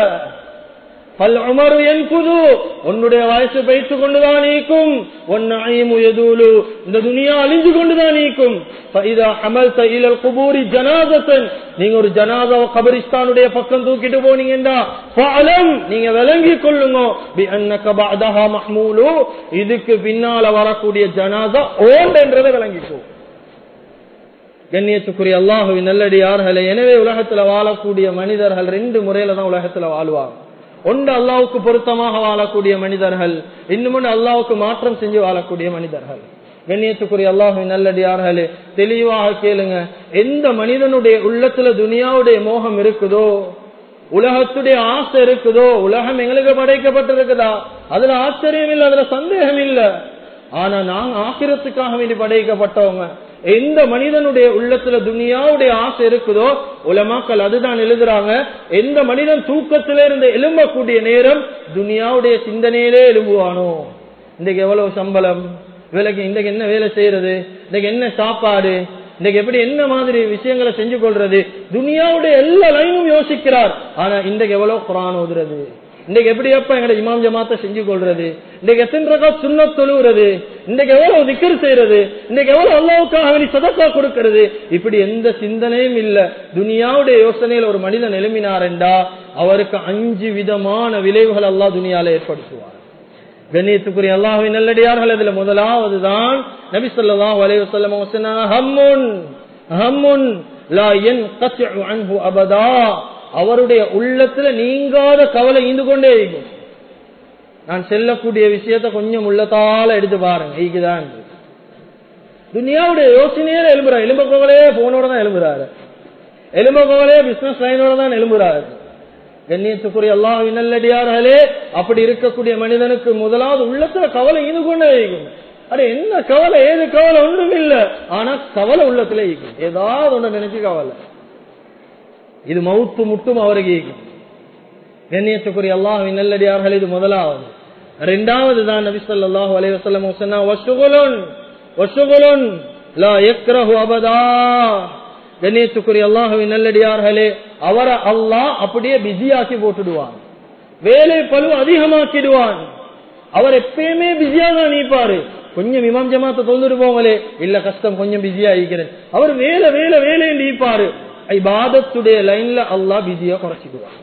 ஃபல்உமர் யன்ஃபுது, உன்னுடைய வயசு போய்த்து கொண்டுதான் நீக்கும். வன்னஈமு யதுலு, இந்த துனியா அழிஞ்சு கொண்டுதான் நீக்கும். ஃபஇதா ஹமல்த இலல் குபூரி ஜனாஸத்தன், நீங்க ஒரு ஜனாஸாவை கபரிஸ்தானுடைய பக்கம் தூக்கிட்டு போனீங்கடா, ஃபஅலம், நீங்க விளங்கிக் கொள்ளுங்க, பி அன்னக பஅதஹா மஹ்மூலு, இதுக்கு பின்னால வரக்கூடிய ஜனாஸா ஓண்டன்றதை விளங்கிக்கோ. கண்ணியத்துக்குரிய அல்லாஹ்வின் நல்லடியார்களே, எனவே உலகத்துல வாழக்கூடிய மனிதர்கள் 2 முறையில தான் உலகத்துல வாழ்வாங்க. ஒன்று அல்லாஹ்வுக்கு பொருத்தமாக வாழக்கூடிய மனிதர்கள், இன்னும் அல்லாஹ்வுக்கு மாற்றம் செஞ்சு வாழக்கூடிய மனிதர்கள். கண்ணியத்துக்குரிய அல்லாஹ்வின் நல்லடியார்களே, தெளிவாக கேளுங்க, எந்த மனிதனுடைய உள்ளத்துல துனியாவுடைய மோகம் இருக்குதோ, உலகத்துடைய ஆசை இருக்குதோ, உலகம் எங்களுக்கு படைக்கப்பட்டிருக்குதா, அதுல ஆச்சரியம் இல்லை, அதுல சந்தேகம் இல்லை. ஆனா நாங்க ஆகிரத்துக்காக வேண்டி படைக்கப்பட்டவங்க. எந்த மனிதனுடைய உள்ளத்துல துனியாவுடைய ஆசை இருக்குதோ, உலமாக்கள் அதுதான் எழுதுறாங்க, எந்த மனிதன் தூக்கத்தில இருந்து எழும்பக்கூடிய நேரம் துனியாவுடைய சிந்தனையிலே எழும்புவானோ. இன்றைக்கு எவ்வளவு சம்பளம், வேலைக்கு இன்றைக்கு என்ன வேலை செய்யறது, இன்றைக்கு என்ன சாப்பாடு, இன்றைக்கு எப்படி என்ன மாதிரி விஷயங்களை செஞ்சு கொள்றது, துனியாவுடைய எல்லா லைனும் யோசிக்கிறார். ஆனா இன்றைக்கு எவ்வளவு குர்ஆன் ஓதுறது, இன்றைக்கு எப்படி அப்ப எங்க இமாம் ஜமாத்தை செஞ்சு கொள்றது, இன்றைக்கு எத்தனை ரகாத் சுன்னத் தொழுகிறது, இன்றைக்கு எவ்வளவு திக்ர் செய்யறது, இன்றைக்கு எவ்வளவு அல்லாஹ்வுக்காக வேண்டி சதக்கா கொடுக்கிறது, இப்படி எந்த சிந்தனையும் இல்ல. துனியாவுடைய யோசனையில ஒரு மனிதன் எழுப்பினார் என்றா அவருக்கு 5 விதமான விளைவுகள் அல்லாஹ் துனியால ஏற்படுத்துவார். கண்ணியத்துக்குரிய அல்லாஹ்வின் நல்லடியார்கள், அதுல முதலாவது தான் நபி ஸல்லல்லாஹு அலைஹி வஸல்லம் சொன்னாங்க, ஹம்முன் லா யன்கத்உ அன்ஹு அபதா, அவருடைய உள்ளத்துல நீங்காத கவலை ஈந்து கொண்டே இருக்கும். நான் செல்லக்கூடிய விஷயத்த கொஞ்சம் உள்ளத்தால எடுத்து பாருங்க, ஈக்குதான் துனியாவுடைய யோசனையில எழும்புறாரு. எலும்பகோவலே போனோட தான் எழும்புறாரு, எலும்பகோவலே பிசினஸ் லைனோட தான் எழும்புறாரு. கண்ணியத்துக்குரிய அல்லாஹ்வின் நல்லடியார்களே, அப்படி இருக்கக்கூடிய மனிதனுக்கு முதலாவது உள்ளத்துல கவலை ஈந்து கொண்டே இருக்கும். அरे என்ன கவலை, ஏது கவலை, ஒன்றும் இல்ல, ஆனா கவலை உள்ளத்துல இருக்கும், ஏதாவது ஒன்று நினைச்சு கவலை. இது மவுத்து முட்டும் அவருக்கு. கண்ணியத்துக்குரிய அல்லாஹ்வின் நல்லடியார்கள், இது முதலாவது. இரண்டாவது தான் நபி ஸல்லல்லாஹு அலைஹி வஸல்லம் சொன்னாங்க, வஷுகுலுன் லா யக்ரஹு அபதா. கண்ணியத்துக்குரிய அல்லாஹ்வின் நல்லடியார்களே, அவரை அல்லாஹ் அப்படியே பிஸியாக்கி போட்டுடுவான், வேலை பளு அதிகமாக்கிடுவான். அவர் எப்பயுமே பிஸியா தான் நீப்பாரு. கொஞ்சம் இமாம் ஜமாத்தை தொழுதுட்டு போங்களே, இல்ல கஷ்டம், கொஞ்சம் பிஸியா இருக்கிறேன், அவர் வேலை வேலை வேலையை நீப்பாரு. இபாதத்துடைய லைன்ல அல்லாஹ் பிஸியா குறைச்சிடுவார்.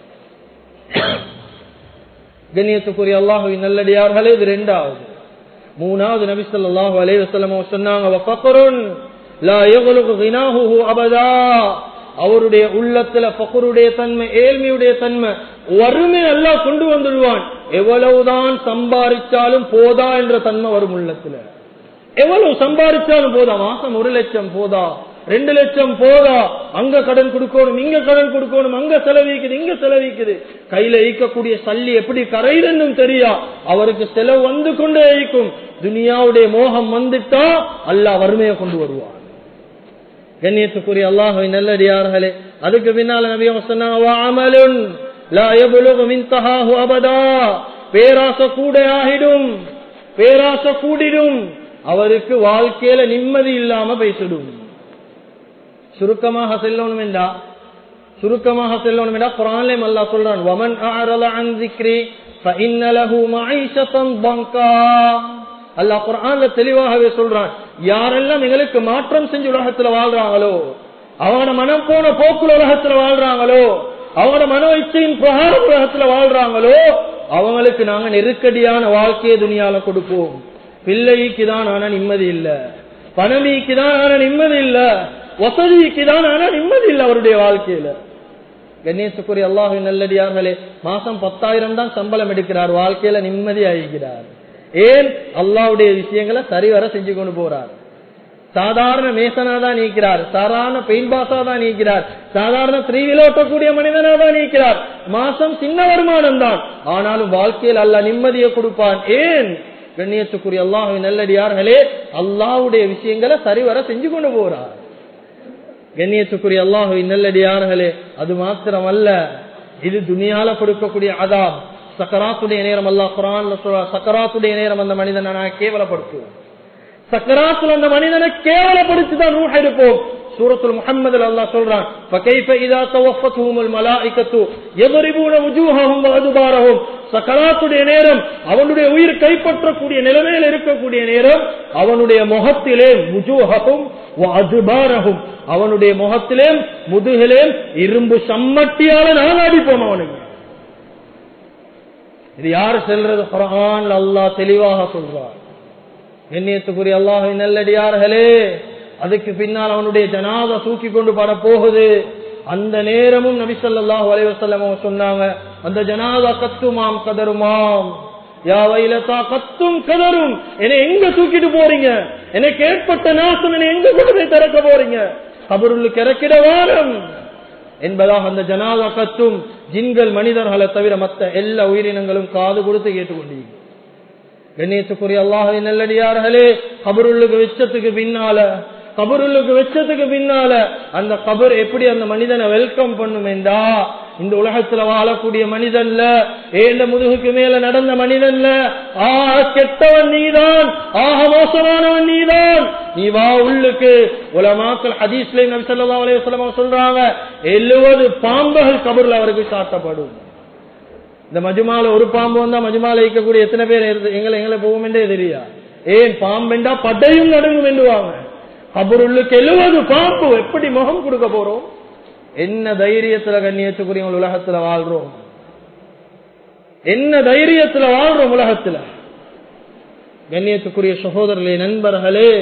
கண்ணியத்துக்குரிய அல்லாஹ்வின் நல்லடியார்களே, இது இரண்டாவது. மூணாவது நபி ஸல்லல்லாஹு அலைஹி வஸல்லம் சொன்னாங்க, வஃபக்ருன் லா யக்லுகு கினாஹு அபதா. அவருடைய உள்ளத்துல ஃபக்ருடைய தன்மை, ஏழ்மையுடைய தன்மை, வறுமை அல்லாஹ் கொண்டு வந்துடுவான். எவ்வளவுதான் சம்பாதிச்சாலும் போதா என்ற தன்மை வரும் உள்ளத்துல. எவ்வளவு சம்பாதிச்சாலும் போதா, மாசம் 1 லட்சம் போதா, 2 லட்சம் போதா, அங்க கடன் கொடுக்கணும், இங்க கடன் கொடுக்கணும், அங்க செலவிக்குது, இங்க செலவிக்குது, கையில ஈக்கக்கூடிய சல்லி எப்படி கரையிறன்னும் தெரியா, அவருக்கு செலவு வந்து கொண்டே இருக்கும். துனியாவுடைய மோகம் வந்துட்டா அல்லாஹ் வறுமையை கொண்டு வருவார். கண்ணியத்துக்குரிய அல்லாஹ்வின் நல்லடியார்களே, அதுக்கு பின்னால நபி சொன்னாங்க, வஅமலுன் லா யப்லுகு மின்தஹாஹு அபதா. பேராசை கூட ஆகிடும், பேராசை கூடிடும், அவருக்கு வாழ்க்கையில நிம்மதி இல்லாம பேசிடும். சுருக்கமாக செல்லணும் என்றா குர்ஆன்ல அல்லாஹ் சொல்றான், வமன் அஅரத அன் ஸிக்ரி ஃபஇன்ன லஹு மஈஷத்தன் பங்கா. அல்லாஹ் குர்ஆன்ல தெளிவாகவே சொல்றான், யாரெல்லாம் எங்களுக்கு மாற்றம் செஞ்சு உலகத்துல வாழ்றாங்களோ, அவங்களோட மனம் போன போக்குல உலகத்துல வாழ்றாங்களோ, அவங்களோட மனோ இச்சையின் பிரகாரம் உலகத்துல வாழ்றாங்களோ, அவங்களுக்கு நாங்க நெருக்கடியான வாழ்க்கையை துனியால கொடுப்போம். பிள்ளைக்குதான் ஆனா நிம்மதி இல்ல, பணமிக்குதான் ஆனா நிம்மதி இல்ல, வசதிக்குதான் ஆனா நிம்மதி இல்ல அவருடைய வாழ்க்கையில. கண்ணியத்துக்குரிய அல்லாஹ்வின் நல்லடியார்களே, மாசம் 10,000 தான் சம்பளம் எடுக்கிறார், வாழ்க்கையில நிம்மதி ஆகிறார். ஏன் அல்லாஹ்வுடைய விஷயங்களை சரிவர செஞ்சு கொண்டு போறார். சாதாரண மேசனாதான் நீக்கிறார், சாதாரண பெயின் பாஸா தான் நீக்கிறார், சாதாரண த்ரீவில ஓட்டக்கூடிய மனிதனா தான் நீக்கிறார். மாசம் சின்ன வருமானம் தான், ஆனாலும் வாழ்க்கையில் அல்லாஹ் நிம்மதியை கொடுப்பான். ஏன்? கண்ணியத்துக்குரிய அல்லாஹ்வின் நல்லடியார்களே, அல்லாஹ்வுடைய விஷயங்களை சரிவர செஞ்சு கொண்டு போறார். கண்ணியத்துக்குரிய அல்லாஹ்வின் நல்லடியார்களே, அது மாத்திரமல்ல, இது துனியால கொடுக்கக்கூடிய அதாப். சக்கராத்துடைய நேரம் அல்லாஹ் குர்ஆன்ல சொல்றார், சக்கராத்துடைய நேரம் அந்த மனிதனை நான் கேவலப்படுத்துவேன். சக்கராத்துல அந்த மனிதனை கேவலப்படுத்திதான் ரூஹ் எடுப்போம். சூரத்துல் முஹம்மதுல அல்லாஹ் சொல்றான், ஃபகைஃப இதா தவஃபத்துஹுமுல் மலாயிகத்து யضربون وجوههم وادبارهم. சக்கராத்துடைய நேரம், அவனுடைய உயிர் கைப்பற்றக்கூடிய நிலைமையில் இருக்கக்கூடிய நேரம், அவனுடைய முகத்திலே வுஜூஹஹும் வஅதுபாரஹும், அவனுடைய முகத்திலே முதுகிலே இரும்பு சம்மட்டியால நாங்க அடிப்போம் அவனுக்கு. இது யார் சொல்றது? குர்ஆன்ல அல்லாஹ் தெளிவாக சொல்றார். கண்ணியத்துக்குரிய அல்லாஹ்வின் நல்லடியார்களே, அதுக்கு பின்னால் அவனுடைய ஜனாஸா தூக்கி கொண்டு பட போகுது. அந்த நேரமும் நபி ஸல்லல்லாஹு அலைஹி வஸல்லம் சொன்னாங்க, அந்த ஜனாஸா கத்துமாம் கதருமாம், யா வைலதா கத்தும் கதரும், என்னை எங்க தூக்கிட்டு போறீங்க? எனக்கு ஏற்பட்ட நாசம் என்னை எங்க கொண்டு போய் திறக்க போறீங்க? கபருள் கிறக்கிட வாரம் என்பதாக அந்த ஜனாஸா கத்தும். ஜின்கள் மனிதர்களை தவிர மற்ற எல்லா உயிரினங்களும் காது கொடுத்து கேட்டுக்கொண்டீங்க. கண்ணியத்துக்குரிய அல்லாஹ்வின் நல்லடியார்களே, கபருள்ளுக்கு வெச்சத்துக்கு பின்னால அந்த கபர் எப்படி அந்த மனிதனை வெல்கம் பண்ணும் என்றா, இந்த உலகத்துல வாழக்கூடிய மனிதன்ல, ஏந்த முதுகுக்கு மேல நடந்த மனிதன்ல, கெட்டவன் நீதான், மோசமானவன் நீதான், நீ வா உள்ளுக்கு. உலமாக்கள் ஹதீஸ்ல நபி ஸல்லல்லாஹு அலைஹி வஸல்லம் சொல்றாங்க, 70 பாம்புகள் கபர்ல அவருக்கு சாத்தப்படும். இந்த மஜ்மால ஒரு பாம்பு வந்தா மஜ்மால இருக்கக்கூடிய எத்தனை பேர் எங்களை போகும் என்றே தெரியா. ஏன்? பாம்பெண்டா படையும் நடுங்கும் என்றுவாங்க. கபருள்ளுக்கு 70 பாம்பு, எப்படி முகம் கொடுக்க போறோம்? என்ன தைரியத்துல கண்ணியத்துக்குரிய உலகத்துல வாழ்றோம்? என்ன தைரியத்துல வாழ்றோம் உலகத்துல? கண்ணியத்துக்குரிய சகோதரர்களே, நண்பர்களே,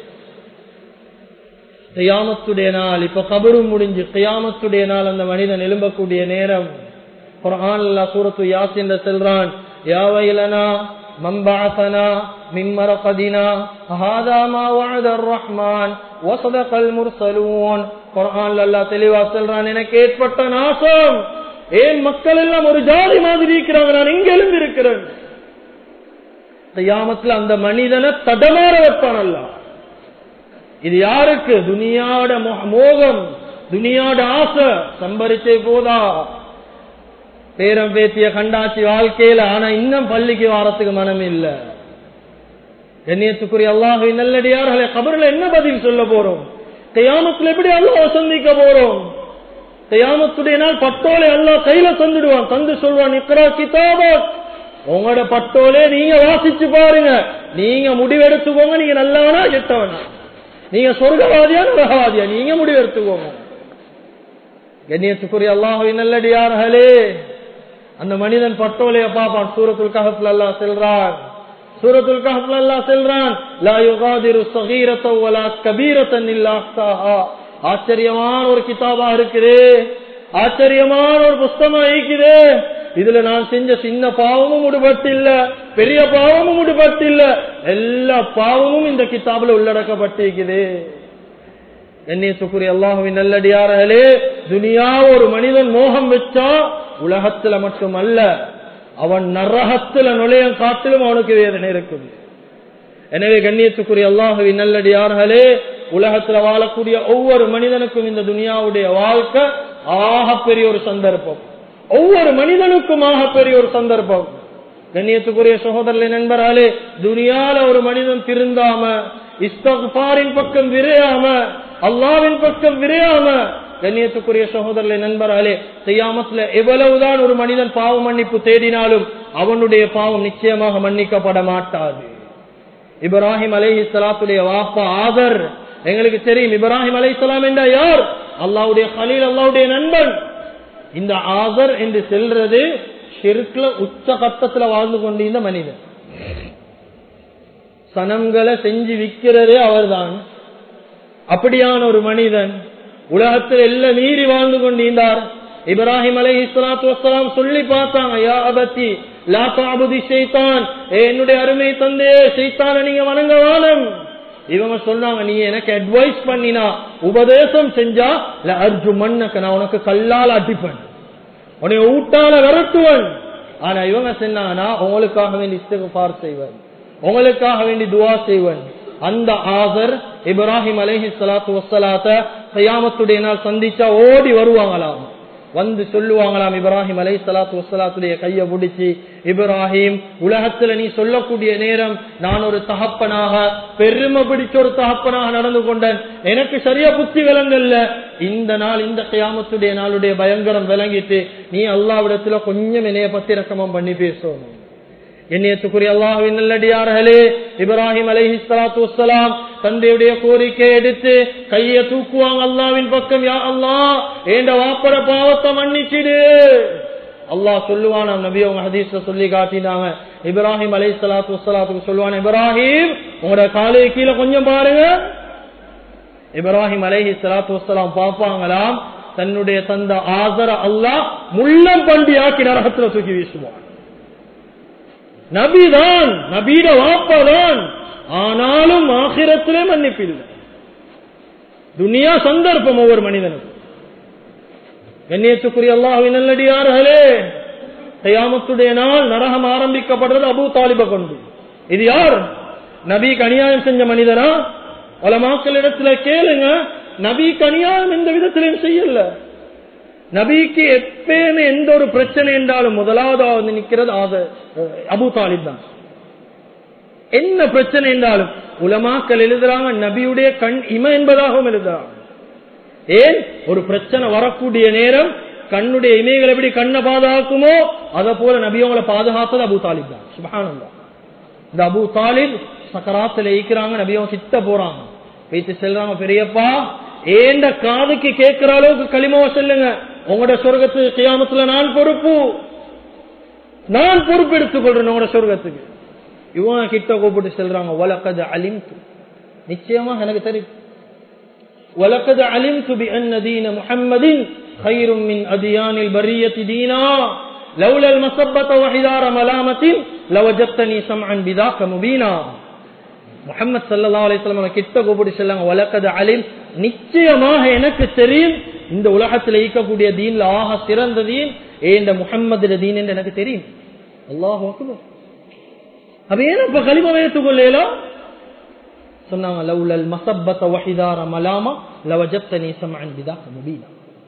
கியாமத்துடைய நாள், இப்ப கபரும் முடிஞ்சு கியாமத்துடைய நாள் அந்த மனிதன் எழும்பக்கூடிய நேரம். குர்ஆன்ல சூரத்து யாஸின்ல சொல்றான், யா வைலனா மன் பஅஸனா மின் மர்கதினா ஹாதா மா வஅதர் ரஹ்மான் வ ஸதகல் முர்ஸலூன். குர்ஆன்ல அல்லாஹ் தெளிவா சொல்றான், எனக்கு ஏற்பட்ட நாசம், ஏன் மக்கள் எல்லாம் ஒரு ஜாதி மாதிரி இருக்கிறாங்க, நான் எங்க எழும்பி இருக்கிறேன். கியாமத்துல அந்த மனிதனை தடமாற வைப்பான் அல்லாஹ். இது யாருக்கு? துனியாட மோகம், துனியாட ஆசை. சம்பரிச்சே போதா, பேரம் பேத்திய கண்டாச்சி வாழ்க்கையில, ஆனா இன்னும் பள்ளிக்கு வாரத்துக்கு மனம் இல்ல. கண்ணியத்துக்குரிய அல்லாஹ்வின் நல்லடியார்களே, கபர்ல என்ன பதில் சொல்ல போறோம்? கியாமத்துல எப்படி அல்லாஹ் சந்திக்க போறோம்? கியாமத்துடைய நாள் பட்டோலை அல்லாஹ் கையில தந்துடுவான். தந்து சொல்வான், இக்ரா கிதாபக், உங்களோட பட்டோலே நீங்க வாசிச்சு பாருங்க, நீங்க முடிவெடுத்துக்கோங்க, நீங்க நல்லவனா கெட்டவனா, நீங்க சொர்க்கவாதியா நரகவாதியா, நீங்க முடிவெடுத்துக்கோங்க. கண்ணியத்துக்குரிய அல்லாஹ்வின் நல்லடியார்களே, அந்த மனிதன் பட்டோலைய பாப்பான். சூரத்துல் கஹஃப்ல அல்லாஹ் சொல்றான், சூரத்துல் கஹஃப்ல அல்லாஹ் சொல்றான், லா யுகாதிரு ஸகீரத்தன் வலா கபீரத்தன் இல்லா அஹ்ஸாஹா. ஆச்சரியமான ஒரு கிதாபா இருக்குது, ஆச்சரியமான ஒரு புத்தகமா இருக்குது. இதுல நான் செஞ்ச சின்ன பாவமும் முடுபட்டில்ல, பெரிய பாவமும் முடுபட்டில்ல, எல்லா பாவமும் இந்த கிதாபுல உள்ளடக்கப்பட்டிருக்குது. கண்ணியத்துக்குரிய அல்லாஹ்வின் நல்லடியார்களே, துனியா ஒரு மனிதன் மோகம் வச்சா உலகத்துல மட்டுமல்ல, அவன் நரகத்துல நுழைய காட்டிலும் அவனுக்கு வேதனை இருக்குது. எனவே கண்ணியத்துக்குரிய அல்லாஹ்வின் நல்லடியார்களே, உலகத்துல வாழக்கூடிய ஒவ்வொரு மனிதனுக்கும் இந்த துனியாவுடைய வாழ்க்கை ஆகப்பெரிய ஒரு சந்தர்ப்பம், ஒவ்வொரு மனிதனுக்கும் ஆகப்பெரிய ஒரு சந்தர்ப்பம். கண்ணியத்துக்குரிய சகோதரர்களே, நண்பர்களே, துனியால ஒரு மனிதன் திருந்தாம, இஸ்திக்பாரின் பக்கம் விரையாம, அல்லாஹ்வின் பக்கம் விரையாம, கண்ணியத்துக்குரிய சகோதரர்களே, நண்பர்களே, கியாமத்துல எவ்வளவுதான் ஒரு மனிதன் பாவ மன்னிப்பு தேடினாலும் அவனுடைய பாவம் நிச்சயமாக மன்னிக்கப்பட மாட்டாது. இப்ராஹிம் அலைஹிஸ்ஸலாத்துடைய வாப்பா ஆதர், எங்களுக்கு தெரியும் இப்ராஹிம் அலைஹிஸ்ஸலாம் என்ற யார்? அல்லாஹ்வுடைய கலீல், அல்லாஹ்வுடைய நண்பன். இந்த ஆதர் என்று செல்றது ஷிர்க்ல உச்ச கட்டத்துல வாழ்ந்து கொண்டிருந்த மனிதன். சனங்களை செஞ்சு விற்கிறதே அவர்தான். அப்படியான ஒரு மனிதன் உலகத்தில் எல்லாம் மீறி வாழ்ந்து கொண்டிருந்தார். இப்ராஹிம் அலைஹிஸ்ஸலாத்து வஸ்ஸலாம் சொல்லி பார்த்தாங்க, யா அபத்தி லா தஅபுதி ஷைத்தான், என்னுடைய அருமை தந்தையே ஷைத்தானை நீங்க வணங்க வேணாம். இவங்க சொன்னாங்க, நீ எனக்கு அட்வைஸ் பண்ணினா உபதேசம் செஞ்சா ல அர்ஜுமன்னக, நான் உனக்கு கல்லால் அடிப்பேன், உன்னை ஊட்டால விரட்டுவன். ஆனா இவங்க சொன்னாங்க, நான் உங்களுக்காக வேண்டி இஸ்திக்ஃபார் செய்வேன், உங்களுக்காக வேண்டி துஆ செய்வேன். அந்த ஆசர் இப்ராஹிம் அலைஹிஸ்ஸலாத்து வஸ்ஸலாத்த கியாமத்துடைய நாள் சந்திச்சா ஓடி வருவாங்களாம், வந்து சொல்லுவாங்களாம் இப்ராஹிம் அலைஹிஸ்ஸலாத்து வஸ்ஸலாத்துடைய கையை பிடிச்சி, இப்ராஹிம் உலகத்துல நீ சொல்லக்கூடிய நேரம் நான் ஒரு தகப்பனாக பெருமை பிடிச்ச ஒரு தகப்பனாக நடந்து கொண்டேன், எனக்கு சரியா புத்தி விளங்கல்ல. இந்த நாள் இந்த கியாமத்துடைய நாளுடைய பயங்கரம் விளங்கிட்டு நீ அல்லாஹ்விடத்துல கொஞ்சம் என்னைய பத்தி ரக்கமம் பண்ணி பேசணும். எண்ணியத்துக்குரிய அல்லாஹ்வின் நல்லடியார்களே, இப்ராஹிம் அலைஹிஸ்ஸலாத்து வஸ்ஸலாம் தந்தையுடைய கோரிக்கை எடுத்து கையை தூக்குவாங்க அல்லாஹ்வின் பக்கம், யா அல்லாஹ் ஏண்ட வாப்பட பாவத்தை மன்னிச்சிடு. அல்லாஹ் சொல்லுவான், நபி அவங்க ஹதீஸ்ல சொல்லி காட்டினாங்க, இப்ராஹிம் அலைஹிஸ்ஸலாத்து வஸ்ஸலாத்துக்கு சொல்லுவான், இப்ராஹிம் உங்களோட காலை கீழே கொஞ்சம் பாருங்க. இப்ராஹிம் அலைஹிஸ்ஸலாத்து வஸ்ஸலாம் பாப்பாங்களாம், தன்னுடைய தந்த ஆசர அல்லாஹ் முள்ளம் பண்டி ஆக்கி நரகத்துல தூக்கி வீசுவான். நபிதான், நபீட வாப்பாதான், ஆனாலும் ஆகிரத்திலே மன்னிப்பில்லை. துனியா சந்தர்ப்பம் ஒவ்வொரு மனிதனுக்கு. கண்ணியத்துக்குரிய அல்லாஹ்வின் நல்லடியார்களே, கியாமத்துடைய நாள் நரகம் ஆரம்பிக்கப்படுறது அபூ தாலிபை கொண்டு. இது யார்? நபிக்கு அநியாயம் செஞ்ச மனிதனா? உலமாக்கள் இடத்துல கேளுங்க, நபிக்கு அநியாயம் எந்த விதத்திலையும் செய்யல. நபிக்கு எப்பயுமே எந்த ஒரு பிரச்சனை என்றாலும் முதலாவது நிற்கிறது அபூ தாலிப் தான். என்ன பிரச்சனை என்றாலும் உலமாக்கள் எழுதுறாங்க, நபியுடைய கண் இம என்பதாகவும் எழுதுறாங்க. ஏன்? ஒரு பிரச்சனை வரக்கூடிய நேரம் கண்ணுடைய இமைகள் எப்படி கண்ணை பாதுகாக்குமோ அதை போல நபியவங்களை பாதுகாத்தது அபூ தாலிப் தான். சுப்ஹானல்லாஹ். இந்த அபூ தாலிப் சக்கராத்துல ஈக்கிறாங்க, நபியவங்க கிட்ட போறாங்க, வைத்து செல்றாங்க, பெரியப்பா ஏண்ட காதுக்கு கேட்கிற அளவுக்கு களிமாவை சொல்லுங்க, உங்களோட சொர்க்கத்துக்கு கியாமத்துல நான் பொறுப்பு எடுத்துக் கொள்றேன் உங்களோட சொர்க்கத்துக்கு. இவங்க கிட்ட கூப்பிட்டு செல்றாங்க, வலகத் அலிம்து, நிச்சயமா எனக்கு தெரியும், வலகத் அலிம்து பிஅன்ன தீன முஹம்மதின் கைரும் மின் அதியானில் பரியத்தி தீனா லவ்லல் மஸப்பத வஹிதார மலாமத்தின் லவஜத்தனி சம்அன் பிதாக முபீனா. முஹம்மது ஸல்லல்லாஹு அலைஹி வஸல்லம் கிட்ட கூப்பிட்டு செல்றாங்க, வலகத் அலிம், நிச்சயமாக எனக்கு தெரியும் இந்த உலகத்தில் ஈக்கக்கூடிய தீன்ல ஆக சிறந்த தீன் ஏண்ட முஹம்மது தீன் என்று எனக்கு தெரியும். அல்லாஹு அக்பர். அப்ப ஏன் இப்ப கலிமா ஏற்றுக்கொள்ளலாம் சொன்னாங்க, லவ்லல் மஸப்பத வஹிதார மலாமா லவஜத்தனி சம்அன் பிதாக முபீனா.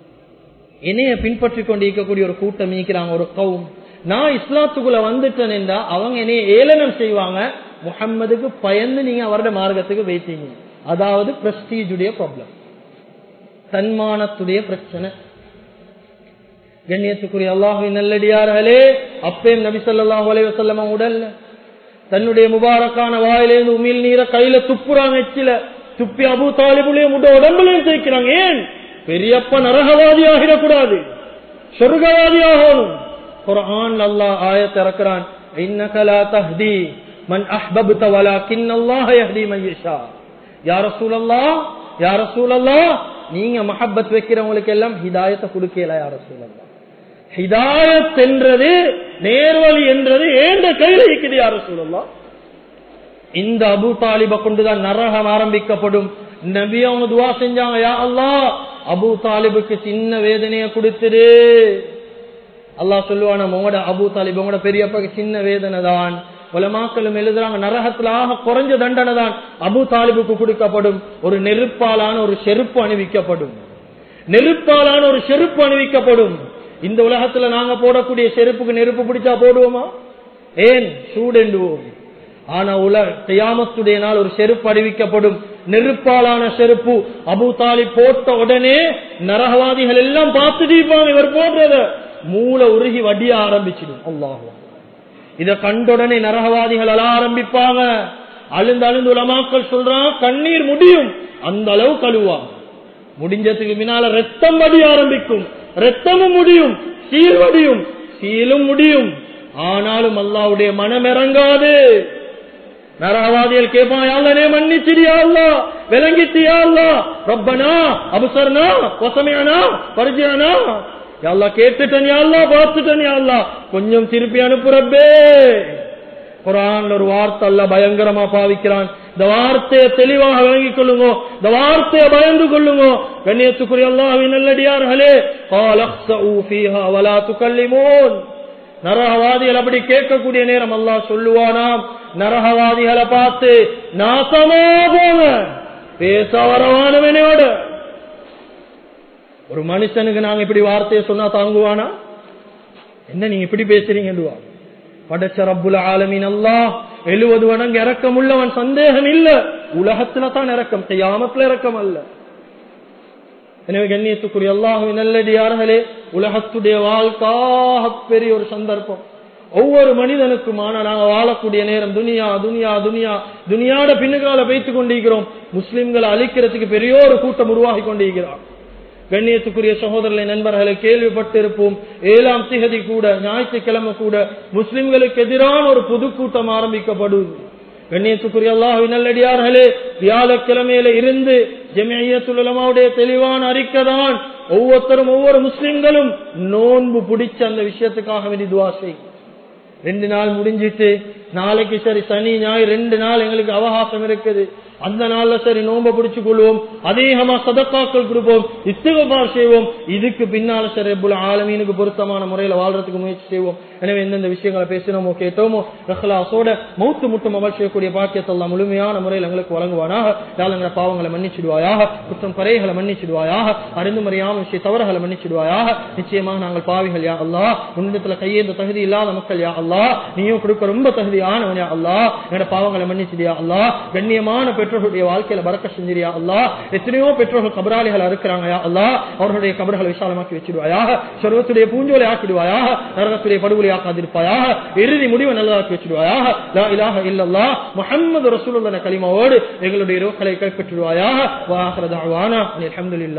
என்னைய பின்பற்றி கொண்டு இருக்கக்கூடிய ஒரு கூட்டம் ஈக்கிறாங்க, ஒரு கௌம். நான் இஸ்லாத்துக்குள்ள வந்துட்டேன் என்றா அவங்க என்னைய ஏளனம் செய்வாங்க, முஹம்மதுக்கு பயந்து நீங்க அவரோட மார்க்கத்துக்கு வைத்தீங்க. அதாவது பிரஸ்டீஜுடைய ப்ராப்ளம், தன்மானத்துடைய பிரச்சனை. கண்ணியத்துக்குரிய அல்லாஹ்வின் நல்லடியார்களே, அப்பயும் நபி ஸல்லல்லாஹு அலைஹி வஸல்லம் உடல்ல தன்னுடைய முபாரக்கான வாயிலிருந்து உமிழ் நீரை கையில துப்புறாங்க, எச்சில துப்பி அபூ தாலிபுலையும் உடம்புலையும் சேர்க்கிறாங்க. ஏன்? பெரியப்பா நரகவாதி ஆகிடக்கூடாது, சொர்க்கவாதியாகணும். குர்ஆன் அல்லாஹ் ஆயத் இறக்குறான், இன்னக லா தஹ்தி மன் அஹ்பப்த வலாக்கின்னல்லாஹ யஹ்தி மன் யஷா. யா ரசூலல்லாஹ், யா ரசூலல்லாஹ், நீங்க மஹப்பத் வைக்கிறவங்களுக்கு எல்லாம் ஹிதாயத்தை கொடுக்கல. யா ரசூலல்லாஹ், ஹிதாயத் என்றது நேர்வழி என்றது ஏண்ட கையில இருக்குது. யா ரசூலல்லாஹ், இந்த அபூ தாலிபை கொண்டுதான் நரகம் ஆரம்பிக்கப்படும். நபி அவங்க துஆ செஞ்சாங்க, யா அல்லாஹ் அபூ தாலிபுக்கு சின்ன வேதனையை கொடுத்துரு. அல்லாஹ் சொல்லுவான, உங்களோட அபூ தாலிப் உங்களோட பெரியப்பாக்கு சின்ன வேதனை தான். உலமாக்களும் எழுதுறாங்க, நரகத்துல ஆக குறைஞ்ச தண்டனை தான் அபூ தாலிபுக்கு கொடுக்கப்படும். ஒரு நெருப்பாலான ஒரு செருப்பு அணிவிக்கப்படும், நெருப்பாலான ஒரு செருப்பு அணிவிக்கப்படும். இந்த உலகத்துல நாங்க போடக்கூடிய செருப்புக்கு நெருப்பு பிடிச்சா போடுவோமா? ஏன்? சூடெண்டுவோம். ஆனா கியாமத்துடைய நாள் ஒரு செருப்பு அறிவிக்கப்படும், நெருப்பாலான செருப்பு. அபூ தாலிப் போட்ட உடனே நரகவாதிகள் எல்லாம் பார்த்துட்டு இருப்பாங்க, இவர் போடுறத மூளை உருகி வடிய ஆரம்பிச்சிடும். அல்லாஹ், இத கண்டுடனே நரகவாதிகள் அழ ஆரம்பிப்பாங்க. அழுந்து அழுந்து உலமாக்கள் சொல்றான், கண்ணீர் முடியும் அந்த அளவு கழுவாங்க. முடிஞ்சதுக்கு பின்னால ரத்தம் வடிய ஆரம்பிக்கும், ரத்தமும் முடியும், சீல் வடியும், சீலும் முடியும். ஆனாலும் அல்லாஹ்வுடைய மனம் இறங்காது. நரகவாதிகள் கேட்பான், யாழ்லனே மன்னிச்சிடியா அல்லாஹ், விளங்கிட்டியா அல்லாஹ், ரப்பனா அபுசர்னா வசமியனா பரிஜியனா, யா அல்லாஹ் கேட்டுட்டேன் யா அல்லாஹ், பார்த்துட்டேன் யா அல்லாஹ், கொஞ்சம் திருப்பி அனுப்புறப்பே. குர்ஆன்ல ஒரு வார்த்தை அல்லாஹ் பயங்கரமா பாவிக்கிறான். இந்த வார்த்தையை தெளிவாக விளங்கிக் கொள்ளுங்க, இந்த வார்த்தையை பயந்து கொள்ளுங்க. கண்ணியத்துக்குரிய அல்லாஹ்வின் நல்லடியார்களே, காலக்ஸூ ஃபீஹா வலா துகல்லிமூன். நரகவாதிகள் அப்படி கேட்கக்கூடிய நேரம் அல்லாஹ் சொல்லுவானாம், நரகவாதிகளை பார்த்து நாசமா போங்க, பேச வரவானவனோட. ஒரு மனுஷனுக்கு நாங்க இப்படி வார்த்தையை சொன்னா தாங்குவானா? என்ன நீங்க இப்படி பேசுறீங்க? படைச்ச ரப்புல் ஆலமீன் அல்லாஹ் 70 மடங்கு இரக்கம் உள்ளவன், சந்தேகம் இல்ல. உலகத்துல தான் இரக்கம், கியாமத்துல இரக்கம் அல்ல. எனவே கண்ணியத்துக்குரிய அல்லாஹ்வின் நல்லடியார்களே, உலகத்துடைய வாழ்க்காக பெரிய ஒரு சந்தர்ப்பம் ஒவ்வொரு மனிதனுக்குமான. நாங்க வாழக்கூடிய நேரம் துனியா துனியா துனியா துனியாட பின்னுக்கால வைத்துக் கொண்டிருக்கிறோம். முஸ்லிம்களை அழிக்கிறதுக்கு பெரிய ஒரு கூட்டம் உருவாகி கொண்டிருக்கிறார். கண்ணியத்துக்குரிய சகோதரர்களை, நண்பர்களை, கேள்விப்பட்டிருப்போம், 7ஆம் திகதி கூட, ஞாயிற்றுக்கிழமை கூட முஸ்லிம்களுக்கு எதிரான ஒரு பொதுக்கூட்டம் ஆரம்பிக்கப்படுவது. கண்ணியத்துக்குரிய அல்லாஹ்வின் நல்லடியார்களே, வியாழக்கிழமையில இருந்து ஜமியத்துல் உலமாவுடைய தெளிவான அறிக்கைதான், ஒவ்வொருத்தரும் ஒவ்வொரு முஸ்லிம்களும் நோன்பு பிடிச்ச அந்த விஷயத்துக்காக வேண்டி துஆ செய்யும். 2 நாள் முடிஞ்சிட்டு நாளைக்கு சரி சனி ஞாயிறு 2 நாள் எங்களுக்கு அவகாசம் இருக்குது. அந்த நாள்ல சரி நோன்பை பிடிச்சு கொள்வோம், அதிகமா சதக்காக்கள் கொடுப்போம், இஸ்திக்ஃபார் செய்வோம். இதுக்கு பின்னால சரி ரப்புல் ஆலமீனுக்கு பொருத்தமான முறையில வாழ்றதுக்கு முயற்சி செய்வோம். எனவே எந்தெந்த விஷயங்களை பேசினோமோ கேட்டோமோ இஹ்லாஸோட மௌத்து முட்டும் அமல் செய்யக்கூடிய பாக்கியத்தை அல்லாஹ் முழுமையான முறையில் எங்களுக்கு வழங்குவானாக. யாழ் பாவங்களை மன்னிச்சிடுவாயாக, குற்றம் குறைகளை மன்னிச்சிடுவாயாக, அறிந்து மறியாம விஷய தவறுகளை மன்னிச்சிடுவாயாக. நிச்சயமாக நாங்கள் பாவிகள் யா அல்லாஹ், உன்னிடத்துல கையேந்த தகுதி இல்லாத மக்கள் யா அல்லாஹ், நீயும் கொடுக்க ரொம்ப தகுதியானவன் யா அல்லாஹ். என்னோட பாவங்களை மன்னிச்சிடியா அல்லாஹ். கண்ணியமான பெற்றோர்களுடைய வாழ்க்கையில பரக்கத் செஞ்சிரியா அல்லாஹ். எத்தனையோ பெற்றோர்கள் கபராளிகள் இருக்கிறாங்க யா அல்லாஹ், அவர்களுடைய கபர்களை விசாலமாக்கி வச்சிடுவாயாக. சொர்க்கத்துடைய பூஞ்சோலை ஆக்கிடுவாயாக, நரகத்துடைய படுகொலை ஆக்காதிருப்பாயாக. இறுதி முடிவை நல்லதாக்கி வச்சிடுவாயாக. லா இலாஹ இல்லல்லாஹ் முஹம்மது ரசூலுல்லாஹ் கலிமாவோடு எங்களுடைய ரோக்களை கைப்பற்றிடுவாயாக. வ ஆகிரு தஅவானா அல்ஹம்துலில்லாஹ்.